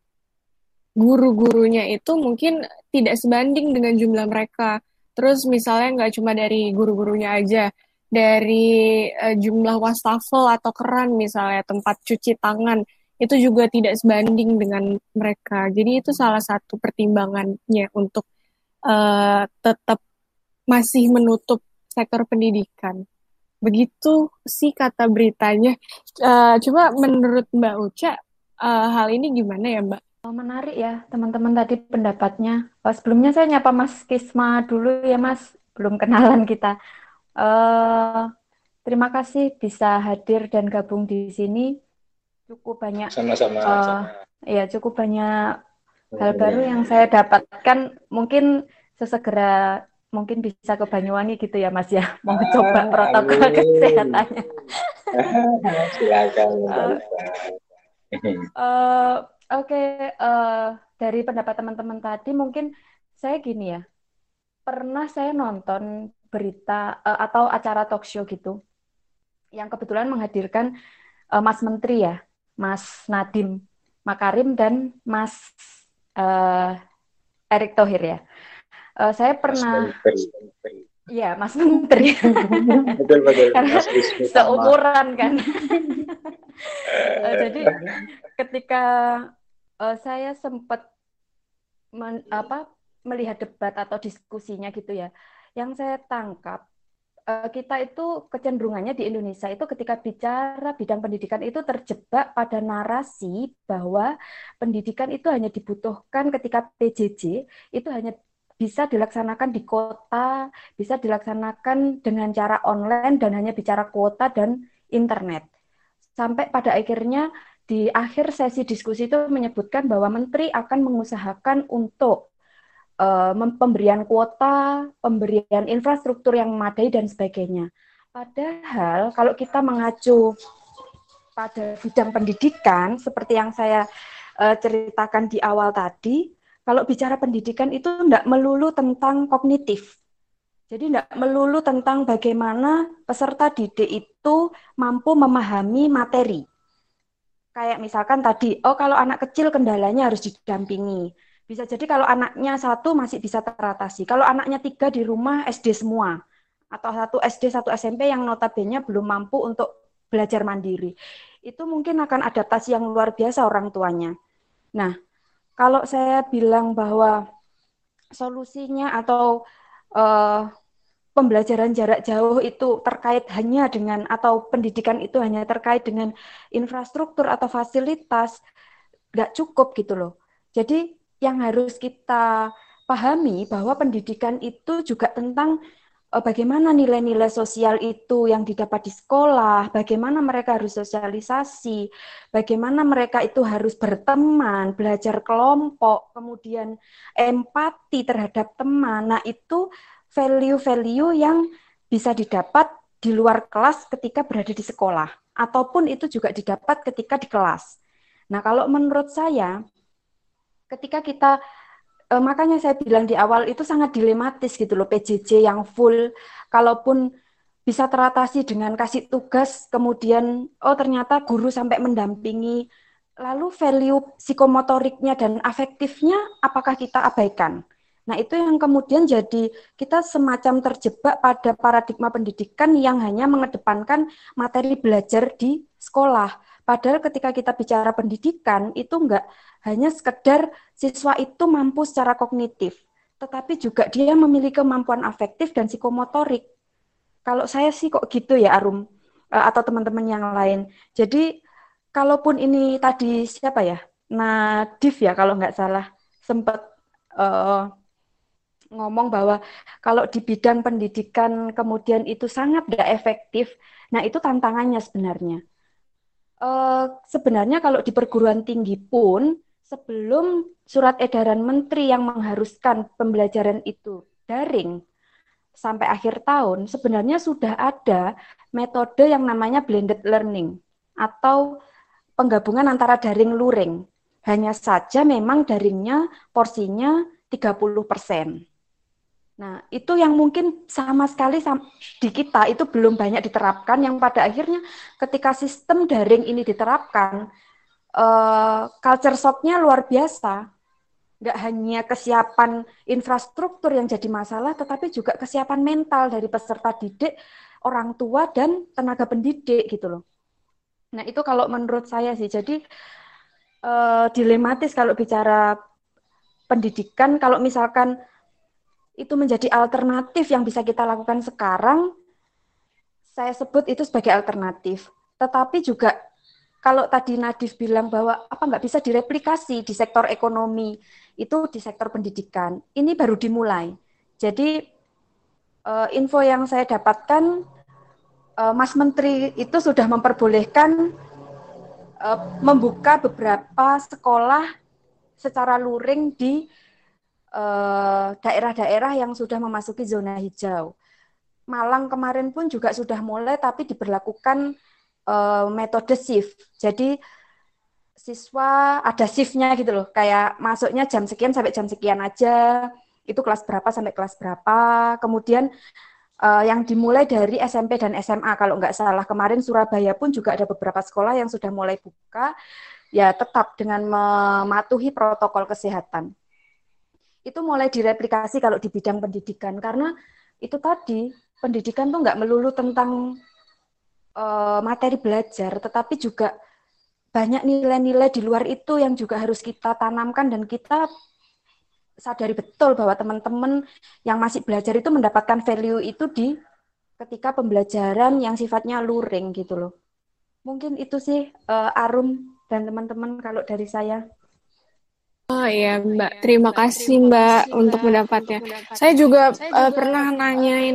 guru-gurunya itu mungkin tidak sebanding dengan jumlah mereka. Terus misalnya nggak cuma dari guru-gurunya aja, dari eh, jumlah wastafel atau keran misalnya, tempat cuci tangan, itu juga tidak sebanding dengan mereka. Jadi itu salah satu pertimbangannya untuk eh, tetap masih menutup sektor pendidikan. Begitu sih kata beritanya. Eh, coba menurut Mbak Uca, eh, hal ini gimana ya Mbak? Oh, menarik ya teman-teman tadi pendapatnya. Oh, sebelumnya saya nyapa Mas Kisma dulu ya Mas, belum kenalan kita. Eh, terima kasih bisa hadir dan gabung di sini. cukup banyak Sama-sama. uh, ya cukup banyak hal baru yang saya dapatkan. Mungkin sesegera mungkin bisa ke Banyuwangi gitu ya Mas ya, mau Ah, coba protokol amin. kesehatannya. Silakan. Uh, uh, Oke, okay. uh, dari pendapat teman-teman tadi mungkin saya gini ya, pernah saya nonton berita uh, atau acara talk show gitu, yang kebetulan menghadirkan uh, Mas Menteri ya, Mas Nadiem Makarim dan Mas uh, Erick Thohir ya. Uh, saya pernah, iya Mas Menteri, betul betul, Mas Wisnu seumuran kan. uh, jadi ketika uh, saya sempat men, apa, melihat debat atau diskusinya gitu ya, yang saya tangkap uh, kita itu kecenderungannya di Indonesia itu ketika bicara bidang pendidikan itu terjebak pada narasi bahwa pendidikan itu hanya dibutuhkan ketika P J J itu hanya bisa dilaksanakan di kota, bisa dilaksanakan dengan cara online dan hanya bicara kuota dan internet. Sampai pada akhirnya di akhir sesi diskusi itu menyebutkan bahwa menteri akan mengusahakan untuk uh, pemberian kuota, pemberian infrastruktur yang memadai dan sebagainya. Padahal kalau kita mengacu pada bidang pendidikan seperti yang saya uh, ceritakan di awal tadi, kalau bicara pendidikan itu tidak melulu tentang kognitif. Jadi tidak melulu tentang bagaimana peserta didik itu mampu memahami materi. Kayak misalkan tadi, oh kalau anak kecil kendalanya harus didampingi. Bisa jadi kalau anaknya satu masih bisa teratasi. Kalau anaknya tiga di rumah S D semua. Atau satu S D, satu S M P yang notabene belum mampu untuk belajar mandiri. Itu mungkin akan adaptasi yang luar biasa orang tuanya. Nah, kalau saya bilang bahwa solusinya atau uh, pembelajaran jarak jauh itu terkait hanya dengan atau pendidikan itu hanya terkait dengan infrastruktur atau fasilitas, nggak cukup gitu loh. Jadi yang harus kita pahami bahwa pendidikan itu juga tentang bagaimana nilai-nilai sosial itu yang didapat di sekolah, bagaimana mereka harus sosialisasi, bagaimana mereka itu harus berteman, belajar kelompok, kemudian empati terhadap teman. Nah, itu value-value yang bisa didapat di luar kelas ketika berada di sekolah, ataupun itu juga didapat ketika di kelas. Nah, kalau menurut saya, ketika kita makanya saya bilang di awal itu sangat dilematis gitu loh, P J J yang full, kalaupun bisa teratasi dengan kasih tugas, kemudian oh ternyata guru sampai mendampingi, lalu value psikomotoriknya dan afektifnya apakah kita abaikan? Nah itu yang kemudian jadi kita semacam terjebak pada paradigma pendidikan yang hanya mengedepankan materi belajar di sekolah. Padahal ketika kita bicara pendidikan, itu enggak hanya sekedar siswa itu mampu secara kognitif, tetapi juga dia memiliki kemampuan afektif dan psikomotorik. Kalau saya sih kok gitu ya Arum, atau teman-teman yang lain. Jadi, kalaupun ini tadi siapa ya, Nadif ya kalau nggak salah, sempat uh, ngomong bahwa kalau di bidang pendidikan kemudian itu sangat nggak efektif, nah itu tantangannya sebenarnya. Uh, sebenarnya kalau di perguruan tinggi pun sebelum surat edaran menteri yang mengharuskan pembelajaran itu daring sampai akhir tahun, sebenarnya sudah ada metode yang namanya blended learning atau penggabungan antara daring luring. Hanya saja memang daringnya porsinya tiga puluh persen. Nah, itu yang mungkin sama sekali di kita itu belum banyak diterapkan, yang pada akhirnya ketika sistem daring ini diterapkan, uh, culture shock-nya luar biasa. Nggak hanya kesiapan infrastruktur yang jadi masalah, tetapi juga kesiapan mental dari peserta didik, orang tua, dan tenaga pendidik gitu loh. Nah, itu kalau menurut saya sih, jadi uh, dilematis kalau bicara pendidikan, kalau misalkan itu menjadi alternatif yang bisa kita lakukan sekarang, saya sebut itu sebagai alternatif. Tetapi juga kalau tadi Nadif bilang bahwa apa nggak bisa direplikasi di sektor ekonomi, itu di sektor pendidikan. Ini baru dimulai. Jadi uh, info yang saya dapatkan, uh, Mas Menteri itu sudah memperbolehkan uh, membuka beberapa sekolah secara luring di uh, daerah-daerah yang sudah memasuki zona hijau. Malang kemarin pun juga sudah mulai, tapi diberlakukan uh, metode shift. Jadi siswa ada shift-nya gitu loh, kayak masuknya jam sekian sampai jam sekian aja, itu kelas berapa sampai kelas berapa, kemudian uh, yang dimulai dari S M P dan S M A, kalau nggak salah kemarin Surabaya pun juga ada beberapa sekolah yang sudah mulai buka, ya tetap dengan mematuhi protokol kesehatan. Itu mulai direplikasi kalau di bidang pendidikan, karena itu tadi, pendidikan tuh nggak melulu tentang uh, materi belajar, tetapi juga banyak nilai-nilai di luar itu yang juga harus kita tanamkan, dan kita sadari betul bahwa teman-teman yang masih belajar itu mendapatkan value itu di ketika pembelajaran yang sifatnya luring gitu loh. Mungkin itu sih uh, Arum dan teman-teman kalau dari saya. Oh iya Mbak, terima kasih Mbak untuk pendapatnya. Saya juga uh, pernah nanyain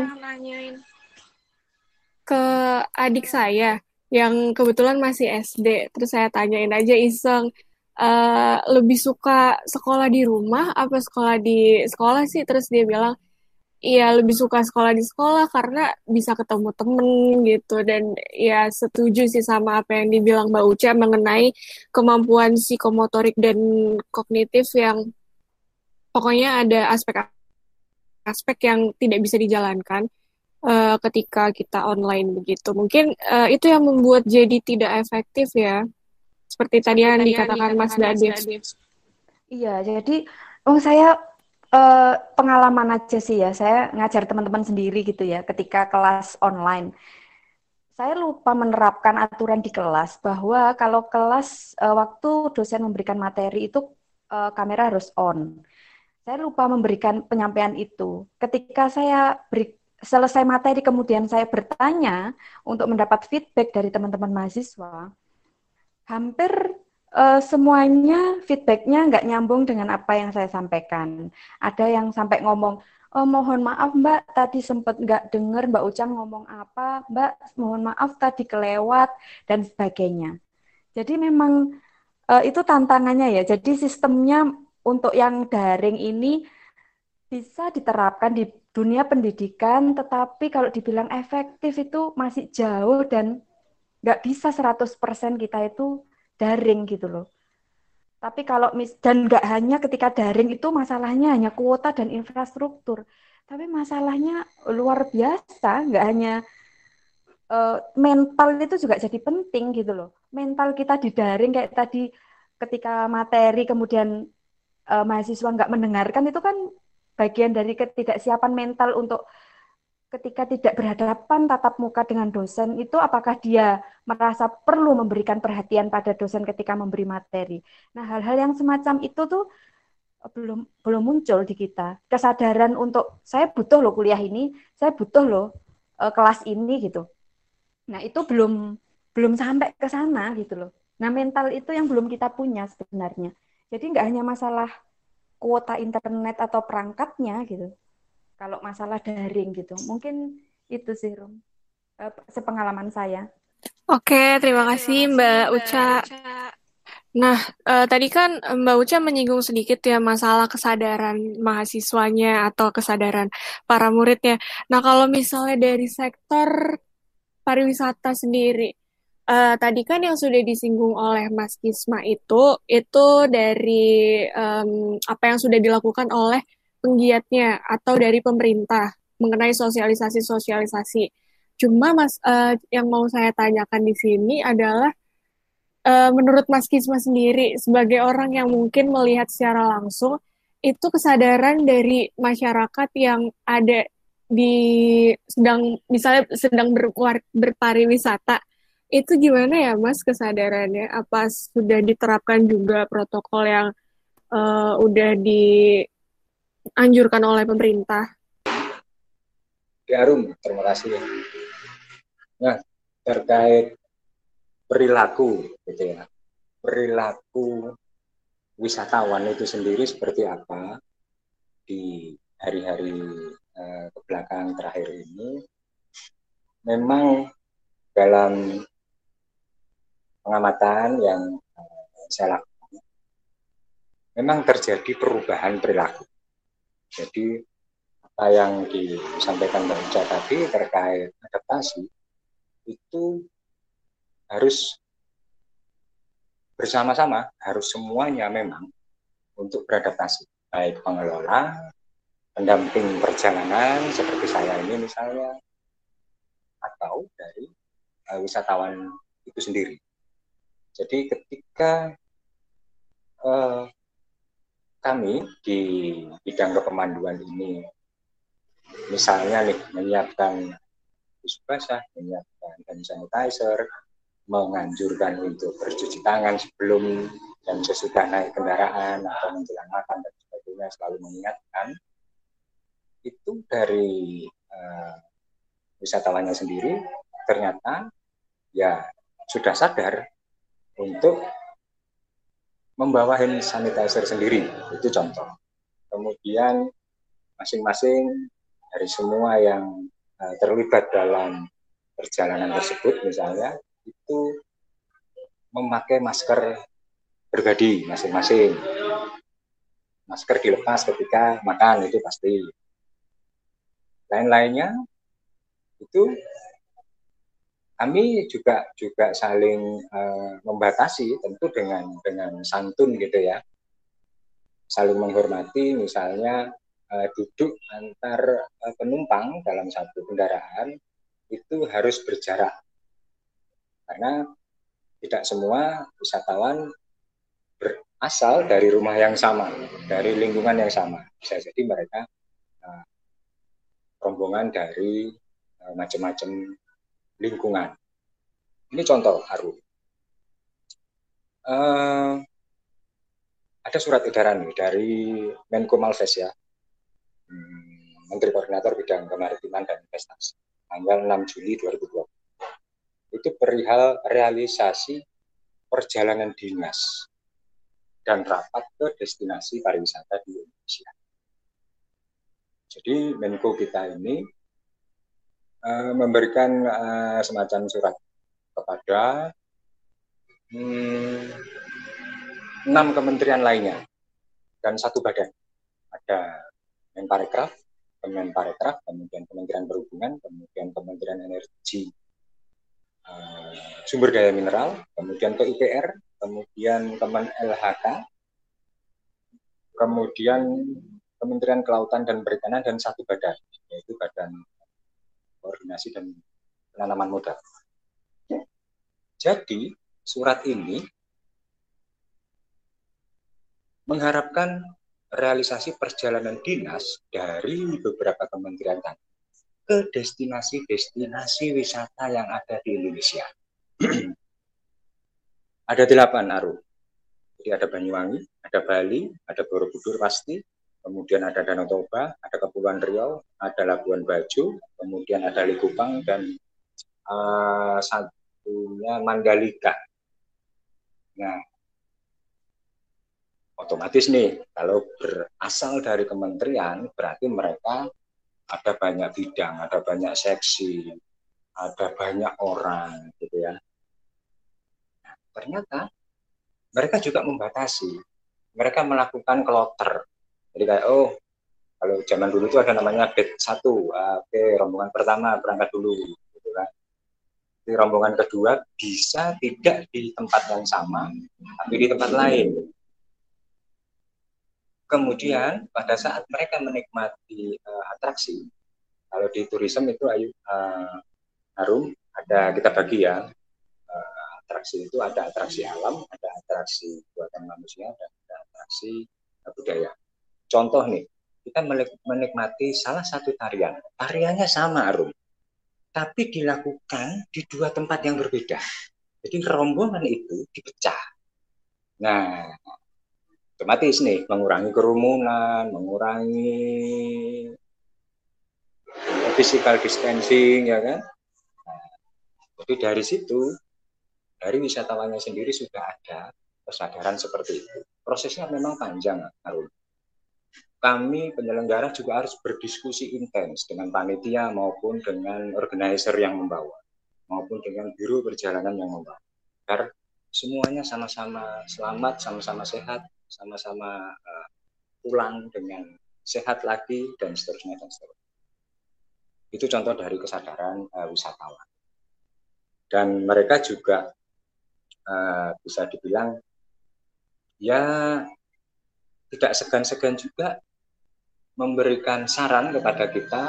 ke adik saya yang kebetulan masih S D. Terus saya tanyain aja iseng, uh, lebih suka sekolah di rumah apa sekolah di sekolah sih? Terus dia bilang, iya lebih suka sekolah di sekolah karena bisa ketemu temen gitu. Dan ya setuju sih sama apa yang dibilang Mbak Uca mengenai kemampuan psikomotorik dan kognitif yang pokoknya ada aspek-aspek yang tidak bisa dijalankan Uh, ketika kita online begitu. Mungkin uh, itu yang membuat jadi tidak efektif ya. Seperti tadi yang dikatakan Mas Dadif. Iya, jadi oh saya uh, pengalaman aja sih ya. Saya ngajar teman-teman sendiri gitu ya ketika kelas online. Saya lupa menerapkan aturan di kelas bahwa kalau kelas uh, waktu dosen memberikan materi itu uh, kamera harus on. Saya lupa memberikan penyampaian itu. Ketika saya beri selesai materi, kemudian saya bertanya untuk mendapat feedback dari teman-teman mahasiswa, hampir uh, semuanya feedbacknya nggak nyambung dengan apa yang saya sampaikan. Ada yang sampai ngomong, oh mohon maaf Mbak, tadi sempat nggak dengar Mbak Ucang ngomong apa, Mbak mohon maaf tadi kelewat, dan sebagainya. Jadi memang uh, itu tantangannya ya, jadi sistemnya untuk yang daring ini bisa diterapkan di dunia pendidikan, tetapi kalau dibilang efektif itu masih jauh dan nggak bisa seratus persen kita itu daring gitu loh. Tapi kalau mis dan nggak hanya ketika daring itu masalahnya hanya kuota dan infrastruktur, tapi masalahnya luar biasa, nggak hanya uh, mental itu juga jadi penting gitu loh. Mental kita di daring kayak tadi ketika materi kemudian uh, mahasiswa nggak mendengarkan, itu kan bagian dari ketidaksiapan mental untuk ketika tidak berhadapan tatap muka dengan dosen itu, apakah dia merasa perlu memberikan perhatian pada dosen ketika memberi materi. Nah, hal-hal yang semacam itu tuh belum belum muncul di kita. Kesadaran untuk saya butuh loh kuliah ini, saya butuh loh uh, kelas ini gitu. Nah, itu belum belum sampai ke sana gitu loh. Nah, mental itu yang belum kita punya sebenarnya. Jadi nggak hanya masalah kuota internet atau perangkatnya gitu. Kalau masalah daring gitu, mungkin itu sih Rum, uh, sepengalaman saya. Oke, terima kasih Mbak Uca. Nah, uh, tadi kan Mbak Uca menyinggung sedikit ya masalah kesadaran mahasiswanya atau kesadaran para muridnya. Nah, kalau misalnya dari sektor pariwisata sendiri, Uh, tadi kan yang sudah disinggung oleh Mas Kisma itu, itu dari um, apa yang sudah dilakukan oleh penggiatnya atau dari pemerintah mengenai sosialisasi-sosialisasi. Cuma Mas, uh, yang mau saya tanyakan di sini adalah, uh, menurut Mas Kisma sendiri, sebagai orang yang mungkin melihat secara langsung, itu kesadaran dari masyarakat yang ada di sedang, misalnya sedang ber, berpariwisata, itu gimana ya Mas kesadarannya? Apa sudah diterapkan juga protokol yang uh, udah dianjurkan oleh pemerintah? Ya Rum, terima kasih. Nah, terkait perilaku gitu ya. Perilaku wisatawan itu sendiri seperti apa di hari-hari uh, kebelakang terakhir ini, memang dalam pengamatan yang uh, saya lakukan, memang terjadi perubahan perilaku. Jadi apa yang disampaikan Mbak Ica tadi terkait adaptasi itu harus bersama-sama, harus semuanya memang untuk beradaptasi, baik pengelola, pendamping perjalanan seperti saya ini misalnya, atau dari uh, wisatawan itu sendiri. Jadi ketika uh, kami di bidang kepemanduan ini, misalnya nih menyiapkan tisu basah, menyiapkan hand sanitizer, menganjurkan untuk bercuci tangan sebelum dan sesudah naik kendaraan atau menjelang makan dan sebagainya, selalu mengingatkan, itu dari uh, wisatawannya sendiri ternyata ya sudah sadar untuk membawa hand sanitizer sendiri, itu contoh. Kemudian masing-masing dari semua yang uh, terlibat dalam perjalanan tersebut misalnya itu memakai masker pribadi masing-masing. Masker dilepas ketika makan, itu pasti. Lain-lainnya itu kami juga juga saling uh, membatasi, tentu dengan dengan santun gitu ya, saling menghormati. Misalnya uh, duduk antar uh, penumpang dalam satu kendaraan itu harus berjarak, karena tidak semua wisatawan berasal dari rumah yang sama, dari lingkungan yang sama. Bisa jadi mereka uh, rombongan dari uh, macam-macam lingkungan. Ini contoh, Aru. Uh, ada surat edaran nih dari Menko Malves ya, hmm, Menteri Koordinator Bidang Kemaritiman dan Investasi, tanggal enam Juli dua ribu dua puluh. Itu perihal realisasi perjalanan dinas dan rapat ke destinasi pariwisata di Indonesia. Jadi Menko kita ini uh, memberikan uh, semacam surat kepada hmm, enam kementerian lainnya dan satu badan. Ada Menparekraf, Kemenparekraf, kemudian Kementerian Perhubungan, kemudian Kementerian Energi, uh, Sumber Daya Mineral, kemudian P U P R, kemudian Kemen L H K, kemudian Kementerian Kelautan dan Perikanan, dan satu badan, yaitu Badan Koordinasi dan Penanaman Modal. Jadi surat ini mengharapkan realisasi perjalanan dinas dari beberapa kementerian tadi ke destinasi-destinasi wisata yang ada di Indonesia. Ada delapan, Aru. Jadi ada Banyuwangi, ada Bali, ada Borobudur pasti, kemudian ada Danau Toba, ada Kepulauan Riau, ada Labuan Bajo, kemudian ada Likupang, dan uh, satunya Mandalika. Nah, otomatis nih, kalau berasal dari kementerian, berarti mereka ada banyak bidang, ada banyak seksi, ada banyak orang, gitu ya. Nah, ternyata mereka juga membatasi. Mereka melakukan kloter. Jadi kayak, oh, kalau zaman dulu itu ada namanya batch satu, oke, rombongan pertama berangkat dulu, gitu kan. Jadi rombongan kedua bisa tidak di tempat yang sama, tapi di tempat lain. Kemudian pada saat mereka menikmati uh, atraksi, kalau di tourism itu ayu uh, Harum, ada kita bagi ya, uh, atraksi itu ada atraksi alam, ada atraksi buatan manusia, dan ada atraksi uh, budaya. Contoh nih, kita menikmati salah satu tarian, tariannya sama Harum, tapi dilakukan di dua tempat yang berbeda. Jadi rombongan itu dipecah. Nah, otomatis nih mengurangi kerumunan, mengurangi physical distancing, ya kan? Nah, jadi dari situ, dari wisatawannya sendiri sudah ada kesadaran seperti itu. Prosesnya memang panjang, Arun. Kami penyelenggara juga harus berdiskusi intens dengan panitia maupun dengan organizer yang membawa, maupun dengan biro perjalanan yang membawa, agar semuanya sama-sama selamat, sama-sama sehat, sama-sama uh, pulang dengan sehat lagi, dan seterusnya dan seterusnya. Itu contoh dari kesadaran uh, wisatawan. Dan mereka juga uh, bisa dibilang ya tidak segan-segan juga memberikan saran kepada kita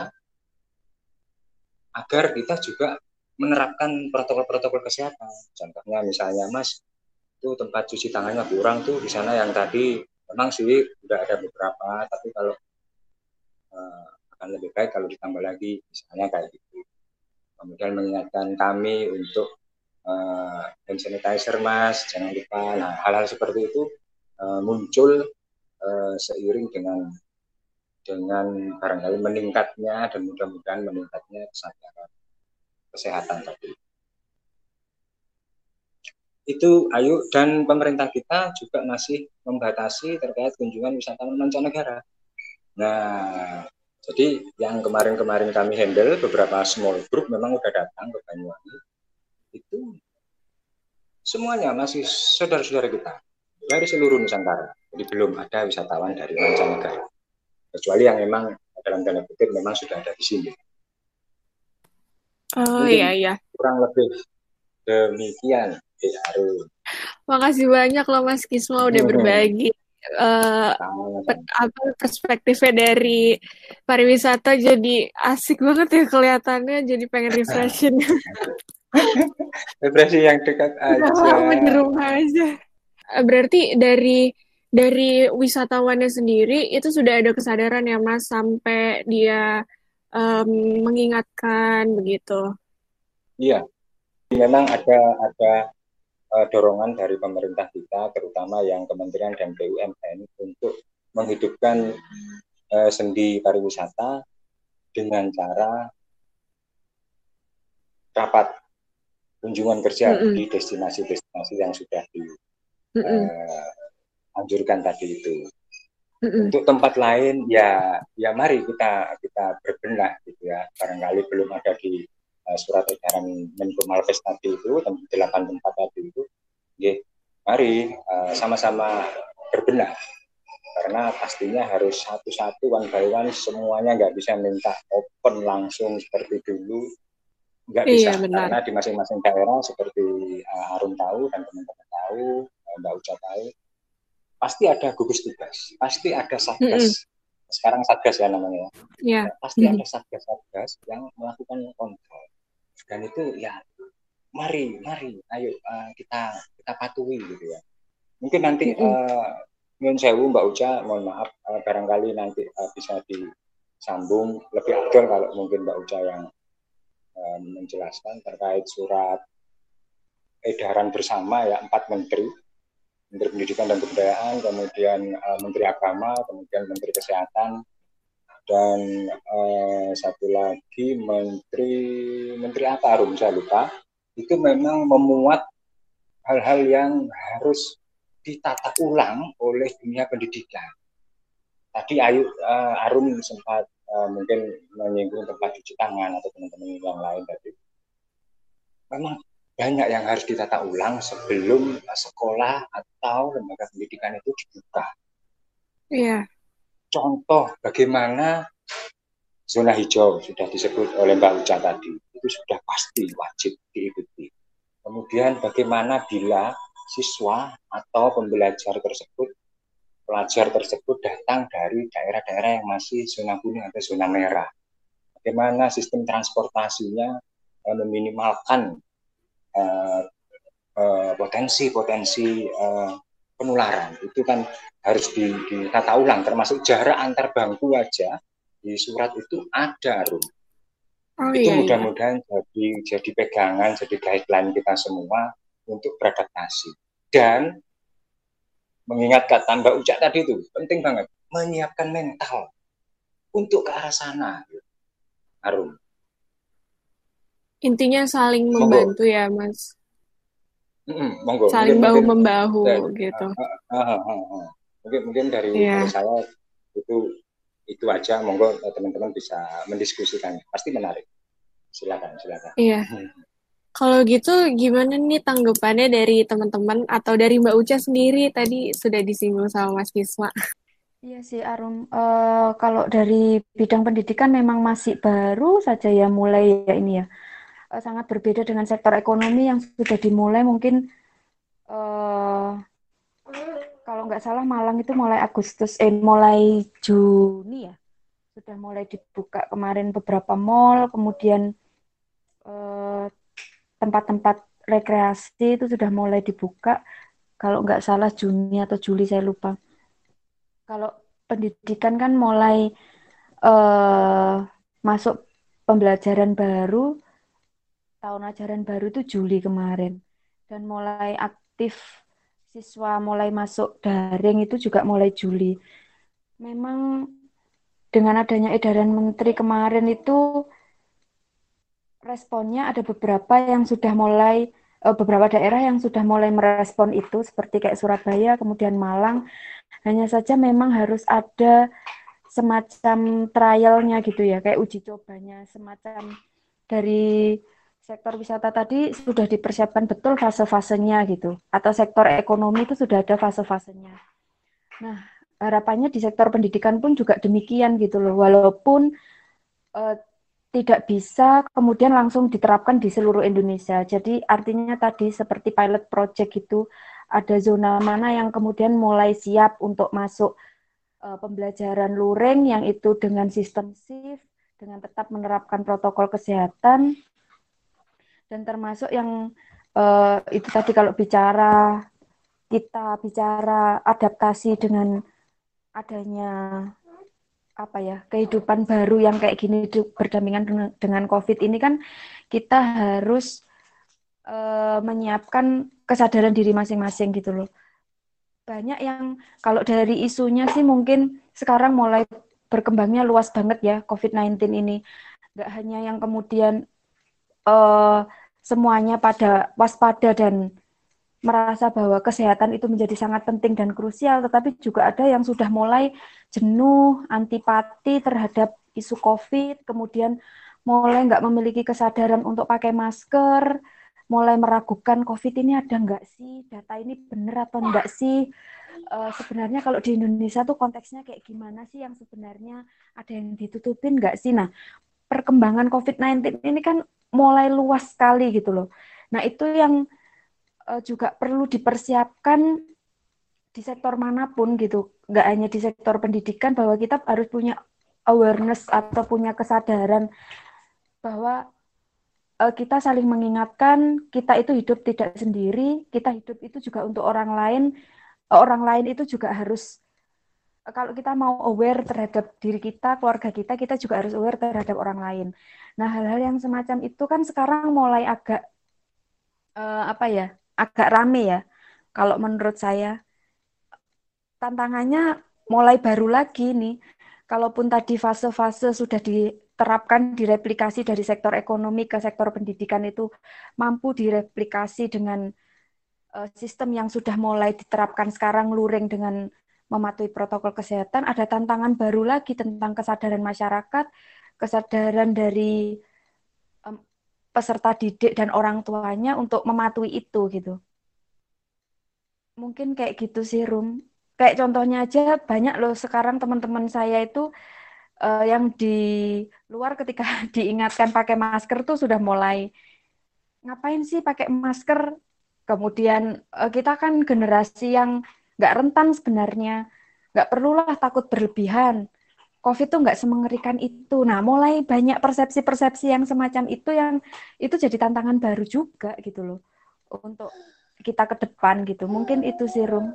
agar kita juga menerapkan protokol-protokol kesehatan. Contohnya misalnya, Mas, itu tempat cuci tangannya kurang tuh di sana yang tadi, memang sih udah ada beberapa, tapi kalau uh, akan lebih baik kalau ditambah lagi, misalnya kayak gitu. Kemudian mengingatkan kami untuk uh, hand sanitizer, Mas, jangan lupa. Nah, hal-hal seperti itu uh, muncul uh, seiring dengan dengan barangkali meningkatnya dan mudah-mudahan meningkatnya kesadaran kesehatan tadi. Itu ayo, dan pemerintah kita juga masih membatasi terkait kunjungan wisatawan mancanegara. Nah, jadi yang kemarin-kemarin kami handle, beberapa small group memang udah datang ke Banyuwangi. Itu semuanya masih saudara-saudara kita dari seluruh Nusantara. Jadi belum ada wisatawan dari mancanegara. Kecuali yang memang dalam tanda kutip memang sudah ada di sini. Oh Mungkin iya iya. kurang lebih demikian. Ya, makasih banyak loh Mas Kisma udah berbagi uh, apa perspektifnya dari pariwisata, jadi asik banget ya kelihatannya, jadi pengen refreshing. Refreshing yang dekat aja. Di rumah aja. Berarti dari dari wisatawannya sendiri itu sudah ada kesadaran ya Mas, sampai dia um, mengingatkan begitu. Iya, memang ada ada uh, dorongan dari pemerintah kita, terutama yang Kementerian dan B U M N, untuk menghidupkan uh, sendi pariwisata dengan cara rapat kunjungan kerja mm-mm. di destinasi-destinasi yang sudah dianjurkan uh, tadi itu. Mm-mm. Untuk tempat lain ya ya mari kita kita berbenah gitu ya. Barangkali belum ada di uh, surat edaran Menko Malpes tadi itu, delapan tempat tadi itu. Ya, mari uh, sama-sama berbenah. Karena pastinya harus satu-satu, one by one, semuanya nggak bisa minta open langsung seperti dulu. Nggak bisa, iya, karena di masing-masing daerah seperti uh, Arum tahu dan teman-teman tahu, uh, Mbak Uca tahu, pasti ada gugus tugas, pasti ada satgas. Mm-hmm. Sekarang satgas ya namanya. Yeah. Pasti mm-hmm. ada satgas-satgas yang melakukan kontrol. Dan itu ya, mari, mari, ayo uh, kita kita patuhi gitu ya. Mungkin nanti nyun mm-hmm. uh, sewu Mbak Uca, mohon maaf, uh, barangkali nanti uh, bisa disambung lebih afdol kalau mungkin Mbak Uca yang menjelaskan terkait surat edaran bersama ya, empat menteri, Menteri Pendidikan dan Kebudayaan, kemudian uh, Menteri Agama, kemudian Menteri Kesehatan, dan uh, satu lagi Menteri Menteri apa Arum saya lupa. Itu memang memuat hal-hal yang harus ditata ulang oleh dunia pendidikan. Tadi Ayu uh, Arum sempat Uh, mungkin menyinggung tempat cuci tangan atau teman-teman yang lain tadi. Memang banyak yang harus ditata ulang sebelum sekolah atau lembaga pendidikan itu dibuka. Iya. Yeah. Contoh bagaimana zona hijau sudah disebut oleh Mbak Uca tadi, itu sudah pasti wajib diikuti. Kemudian bagaimana bila siswa atau pembelajar tersebut pelajar tersebut datang dari daerah-daerah yang masih zona kuning atau zona merah. Bagaimana sistem transportasinya uh, meminimalkan uh, uh, potensi-potensi uh, penularan. Itu kan harus ditata ulang, termasuk jarak antar bangku aja di surat itu ada, Rum. Oh, itu iya, mudah-mudahan iya. jadi jadi pegangan, jadi guideline kita semua untuk beradaptasi. Dan mengingat kata Mbak Uca tadi itu penting banget, menyiapkan mental untuk ke arah sana. Arum. Intinya saling membantu monggo. Ya Mas. Mm-mm, monggo. Saling bahu mungkin, membahu dari, gitu. Uh, uh, uh, uh, uh. Mungkin mungkin dari, yeah. dari saya itu itu aja. Monggo teman-teman bisa mendiskusikannya. Pasti menarik. Silakan silakan. Iya. Kalau gitu gimana nih tanggapannya dari teman-teman atau dari Mbak Uca sendiri tadi sudah disinggung sama Mas Bisma. Iya sih Arum, Eh, kalau dari bidang pendidikan memang masih baru saja ya mulai ya ini ya. Eh, sangat berbeda dengan sektor ekonomi yang sudah dimulai mungkin eh, kalau nggak salah Malang itu mulai Agustus, eh mulai Juni ya. Sudah mulai dibuka kemarin beberapa mall, kemudian eh, tempat-tempat rekreasi itu sudah mulai dibuka. Kalau nggak salah Juni atau Juli saya lupa. Kalau pendidikan kan mulai eh, masuk pembelajaran baru, tahun ajaran baru itu Juli kemarin. Dan mulai aktif siswa mulai masuk daring itu juga mulai Juli. Memang dengan adanya edaran menteri kemarin itu responnya ada beberapa yang sudah mulai, eh, beberapa daerah yang sudah mulai merespon itu, seperti kayak Surabaya, kemudian Malang. Hanya saja memang harus ada semacam trialnya gitu ya, kayak uji cobanya, semacam dari sektor wisata tadi sudah dipersiapkan betul fase-fasenya gitu, atau sektor ekonomi itu sudah ada fase-fasenya. Nah, harapannya di sektor pendidikan pun juga demikian gitu loh, walaupun eh, tidak bisa kemudian langsung diterapkan di seluruh Indonesia. Jadi artinya tadi seperti pilot project itu, ada zona mana yang kemudian mulai siap untuk masuk uh, pembelajaran luring yang itu dengan sistem shift, dengan tetap menerapkan protokol kesehatan, dan termasuk yang uh, itu tadi kalau bicara kita bicara adaptasi dengan adanya apa ya kehidupan baru yang kayak gini berdampingan dengan, dengan COVID ini kan kita harus uh, menyiapkan kesadaran diri masing-masing gitu loh. Banyak yang kalau dari isunya sih mungkin sekarang mulai berkembangnya luas banget ya covid sembilan belas ini. Nggak hanya yang kemudian uh, semuanya pada waspada dan merasa bahwa kesehatan itu menjadi sangat penting dan krusial, tetapi juga ada yang sudah mulai jenuh, antipati terhadap isu COVID, kemudian mulai nggak memiliki kesadaran untuk pakai masker, mulai meragukan COVID ini ada nggak sih, data ini benar atau enggak sih. Uh, sebenarnya kalau di Indonesia tuh konteksnya kayak gimana sih yang sebenarnya ada yang ditutupin nggak sih. Nah, perkembangan covid sembilan belas ini kan mulai luas sekali gitu loh. Nah, itu yang uh, juga perlu dipersiapkan di sektor manapun gitu. Nggak hanya di sektor pendidikan, bahwa kita harus punya awareness atau punya kesadaran bahwa uh, kita saling mengingatkan, kita itu hidup tidak sendiri, kita hidup itu juga untuk orang lain, orang lain itu juga harus, kalau kita mau aware terhadap diri kita, keluarga kita, kita juga harus aware terhadap orang lain. Nah, hal-hal yang semacam itu kan sekarang mulai agak uh, apa ya, agak rame ya. Kalau menurut saya tantangannya mulai baru lagi nih. Kalaupun tadi fase-fase sudah diterapkan, direplikasi dari sektor ekonomi ke sektor pendidikan itu mampu direplikasi dengan uh, sistem yang sudah mulai diterapkan sekarang luring dengan mematuhi protokol kesehatan, ada tantangan baru lagi tentang kesadaran masyarakat, kesadaran dari um, peserta didik dan orang tuanya untuk mematuhi itu gitu. Mungkin kayak gitu sih, Rum. Kayak contohnya aja banyak loh sekarang teman-teman saya itu uh, yang di luar ketika diingatkan pakai masker tuh sudah mulai ngapain sih pakai masker. Kemudian uh, kita kan generasi yang nggak rentan sebenarnya, nggak perlulah takut berlebihan. COVID tuh nggak semengerikan itu. Nah, mulai banyak persepsi-persepsi yang semacam itu yang itu jadi tantangan baru juga gitu loh untuk kita ke depan gitu. Mungkin itu sih, Rum.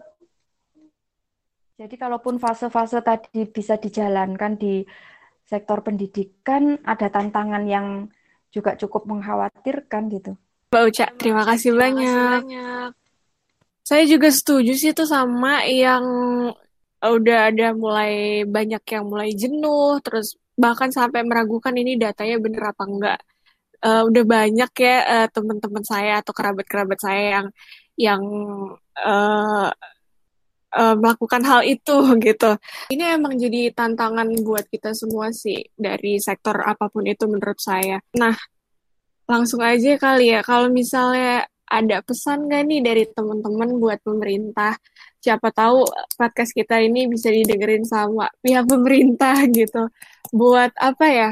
Jadi kalaupun fase-fase tadi bisa dijalankan di sektor pendidikan, ada tantangan yang juga cukup mengkhawatirkan gitu. Mbak Uca, terima kasih Terima banyak. kasih banyak. Saya juga setuju sih itu sama yang udah ada mulai banyak yang mulai jenuh, terus bahkan sampai meragukan ini datanya bener apa enggak. Uh, udah banyak ya uh, teman-teman saya atau kerabat-kerabat saya yang yang uh, uh, melakukan hal itu gitu. Ini emang jadi tantangan buat kita semua sih dari sektor apapun itu menurut saya. Nah, langsung aja kali ya. Kalau misalnya ada pesan nggak nih dari teman-teman buat pemerintah? Siapa tahu podcast kita ini bisa didengerin sama pihak pemerintah gitu. Buat apa ya?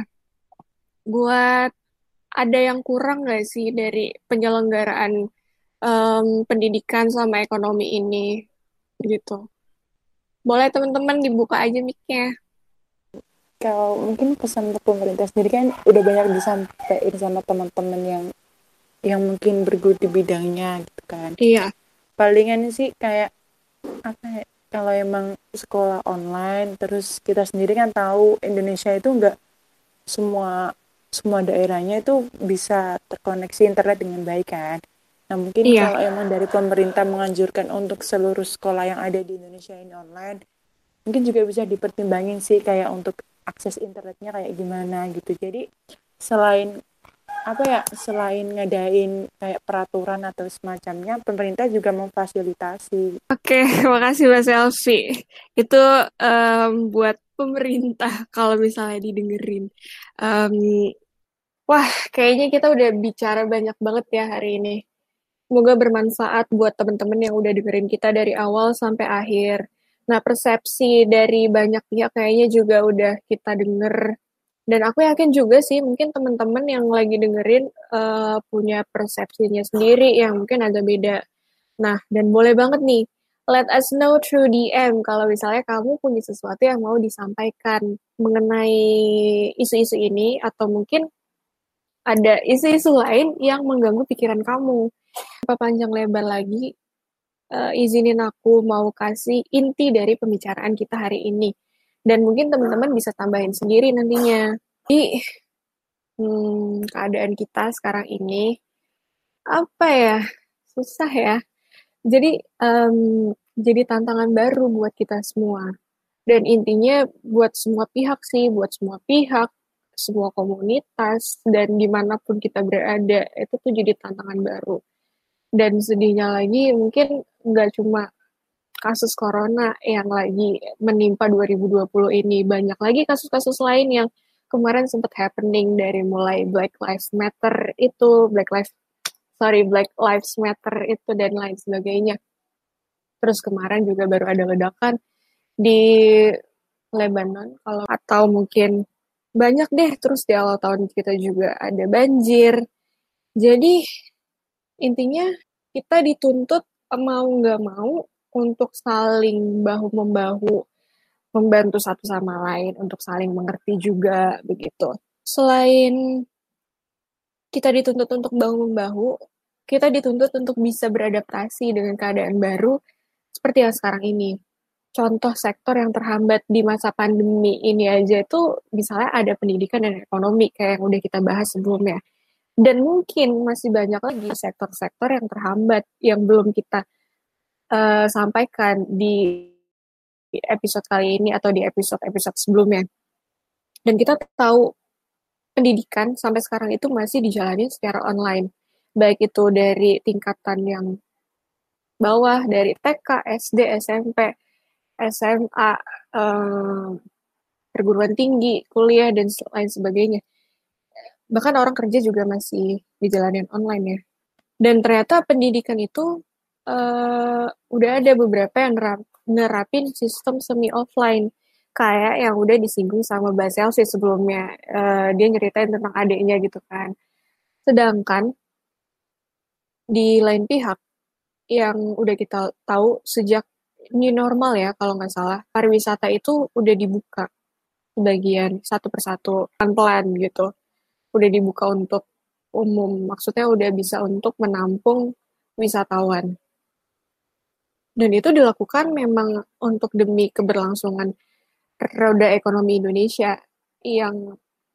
Buat ada yang kurang nggak sih dari penyelenggaraan em, pendidikan sama ekonomi ini gitu. Boleh teman-teman dibuka aja mic-nya. Kalau mungkin pesan untuk pemerintah sendiri kan udah banyak disampaikan sama teman-teman yang yang mungkin bergelut di bidangnya gitu kan. Iya. Palingan sih kayak apa ya, kalau emang sekolah online terus kita sendiri kan tahu Indonesia itu enggak semua semua daerahnya itu bisa terkoneksi internet dengan baik kan. Nah mungkin Iya. kalau emang dari pemerintah menganjurkan untuk seluruh sekolah yang ada di Indonesia ini online, mungkin juga bisa dipertimbangin sih kayak untuk akses internetnya kayak gimana gitu. Jadi selain apa ya, selain ngadain kayak peraturan atau semacamnya, pemerintah juga memfasilitasi. Oke, makasih Mbak Selfie. Itu em, buat pemerintah kalau misalnya didengerin. Em, wah, kayaknya kita udah bicara banyak banget ya hari ini. Semoga bermanfaat buat teman-teman yang udah dengerin kita dari awal sampai akhir. Nah, persepsi dari banyak pihak kayaknya juga udah kita denger. Dan aku yakin juga sih mungkin teman-teman yang lagi dengerin uh, punya persepsinya sendiri yang mungkin agak beda. Nah, dan boleh banget nih, let us know through D M kalau misalnya kamu punya sesuatu yang mau disampaikan mengenai isu-isu ini, atau mungkin ada isu-isu lain yang mengganggu pikiran kamu. Apa panjang lebar lagi, uh, izinin aku mau kasih inti dari pembicaraan kita hari ini. Dan mungkin teman-teman bisa tambahin sendiri nantinya. Jadi, hmm, keadaan kita sekarang ini, apa ya, susah ya. Jadi, um, jadi tantangan baru buat kita semua. Dan intinya buat semua pihak sih, buat semua pihak, semua komunitas, dan dimanapun kita berada, itu tuh jadi tantangan baru. Dan sedihnya lagi, mungkin nggak cuma kasus corona yang lagi menimpa dua ribu dua puluh ini, banyak lagi kasus-kasus lain yang kemarin sempat happening, dari mulai Black Lives Matter itu, Black Lives, sorry, Black Lives Matter itu, dan lain sebagainya. Terus kemarin juga baru ada ledakan di Lebanon, kalau atau mungkin banyak deh, terus di awal tahun kita juga ada banjir. Jadi intinya kita dituntut mau nggak mau untuk saling bahu-membahu, membantu satu sama lain, untuk saling mengerti juga, begitu. Selain kita dituntut untuk bahu-membahu, kita dituntut untuk bisa beradaptasi dengan keadaan baru seperti yang sekarang ini. Contoh sektor yang terhambat di masa pandemi ini aja itu misalnya ada pendidikan dan ekonomi, kayak yang udah kita bahas sebelumnya. Dan mungkin masih banyak lagi sektor-sektor yang terhambat yang belum kita uh, sampaikan di episode kali ini atau di episode-episode sebelumnya. Dan kita tahu pendidikan sampai sekarang itu masih dijalani secara online. Baik itu dari tingkatan yang bawah, dari T K, S D, S M P, S M A, um, perguruan tinggi, kuliah, dan lain sebagainya. Bahkan orang kerja juga masih dijalanin online ya. Dan ternyata pendidikan itu uh, udah ada beberapa yang nerap, nerapin sistem semi-offline. Kayak yang udah disinggung sama Mbak Selsi sebelumnya. Uh, dia nyeritain tentang adiknya gitu kan. Sedangkan di lain pihak, yang udah kita tahu sejak new normal ya, kalau nggak salah, pariwisata itu udah dibuka sebagian, satu persatu, pelan-pelan gitu. Udah dibuka untuk umum, maksudnya udah bisa untuk menampung wisatawan. Dan itu dilakukan memang untuk demi keberlangsungan roda ekonomi Indonesia yang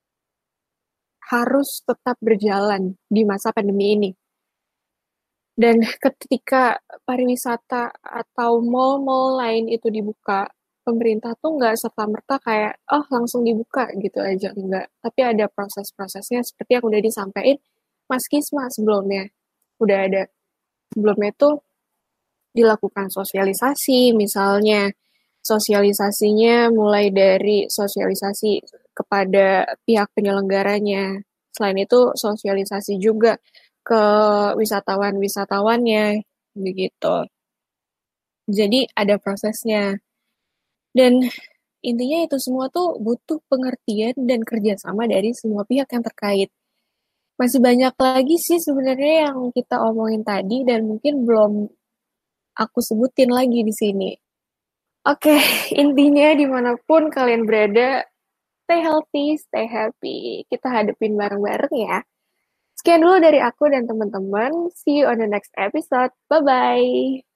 harus tetap berjalan di masa pandemi ini. Dan ketika pariwisata atau mal-mal lain itu dibuka, pemerintah tuh nggak serta-merta kayak, oh langsung dibuka gitu aja, enggak. Tapi ada proses-prosesnya seperti yang udah disampaikan Mas Kisma sebelumnya. Udah ada. Sebelumnya itu dilakukan sosialisasi, misalnya. Sosialisasinya mulai dari sosialisasi kepada pihak penyelenggaranya, Selain itu sosialisasi juga ke wisatawan-wisatawannya begitu. Jadi ada prosesnya. Dan intinya itu semua tuh butuh pengertian dan kerjasama dari semua pihak yang terkait. Masih banyak lagi sih sebenarnya yang kita omongin tadi dan mungkin belum aku sebutin lagi di sini. Oke, intinya dimanapun kalian berada, stay healthy, stay happy. Kita hadepin bareng-bareng ya. Sekian dulu dari aku dan teman-teman. See you on the next episode. Bye-bye.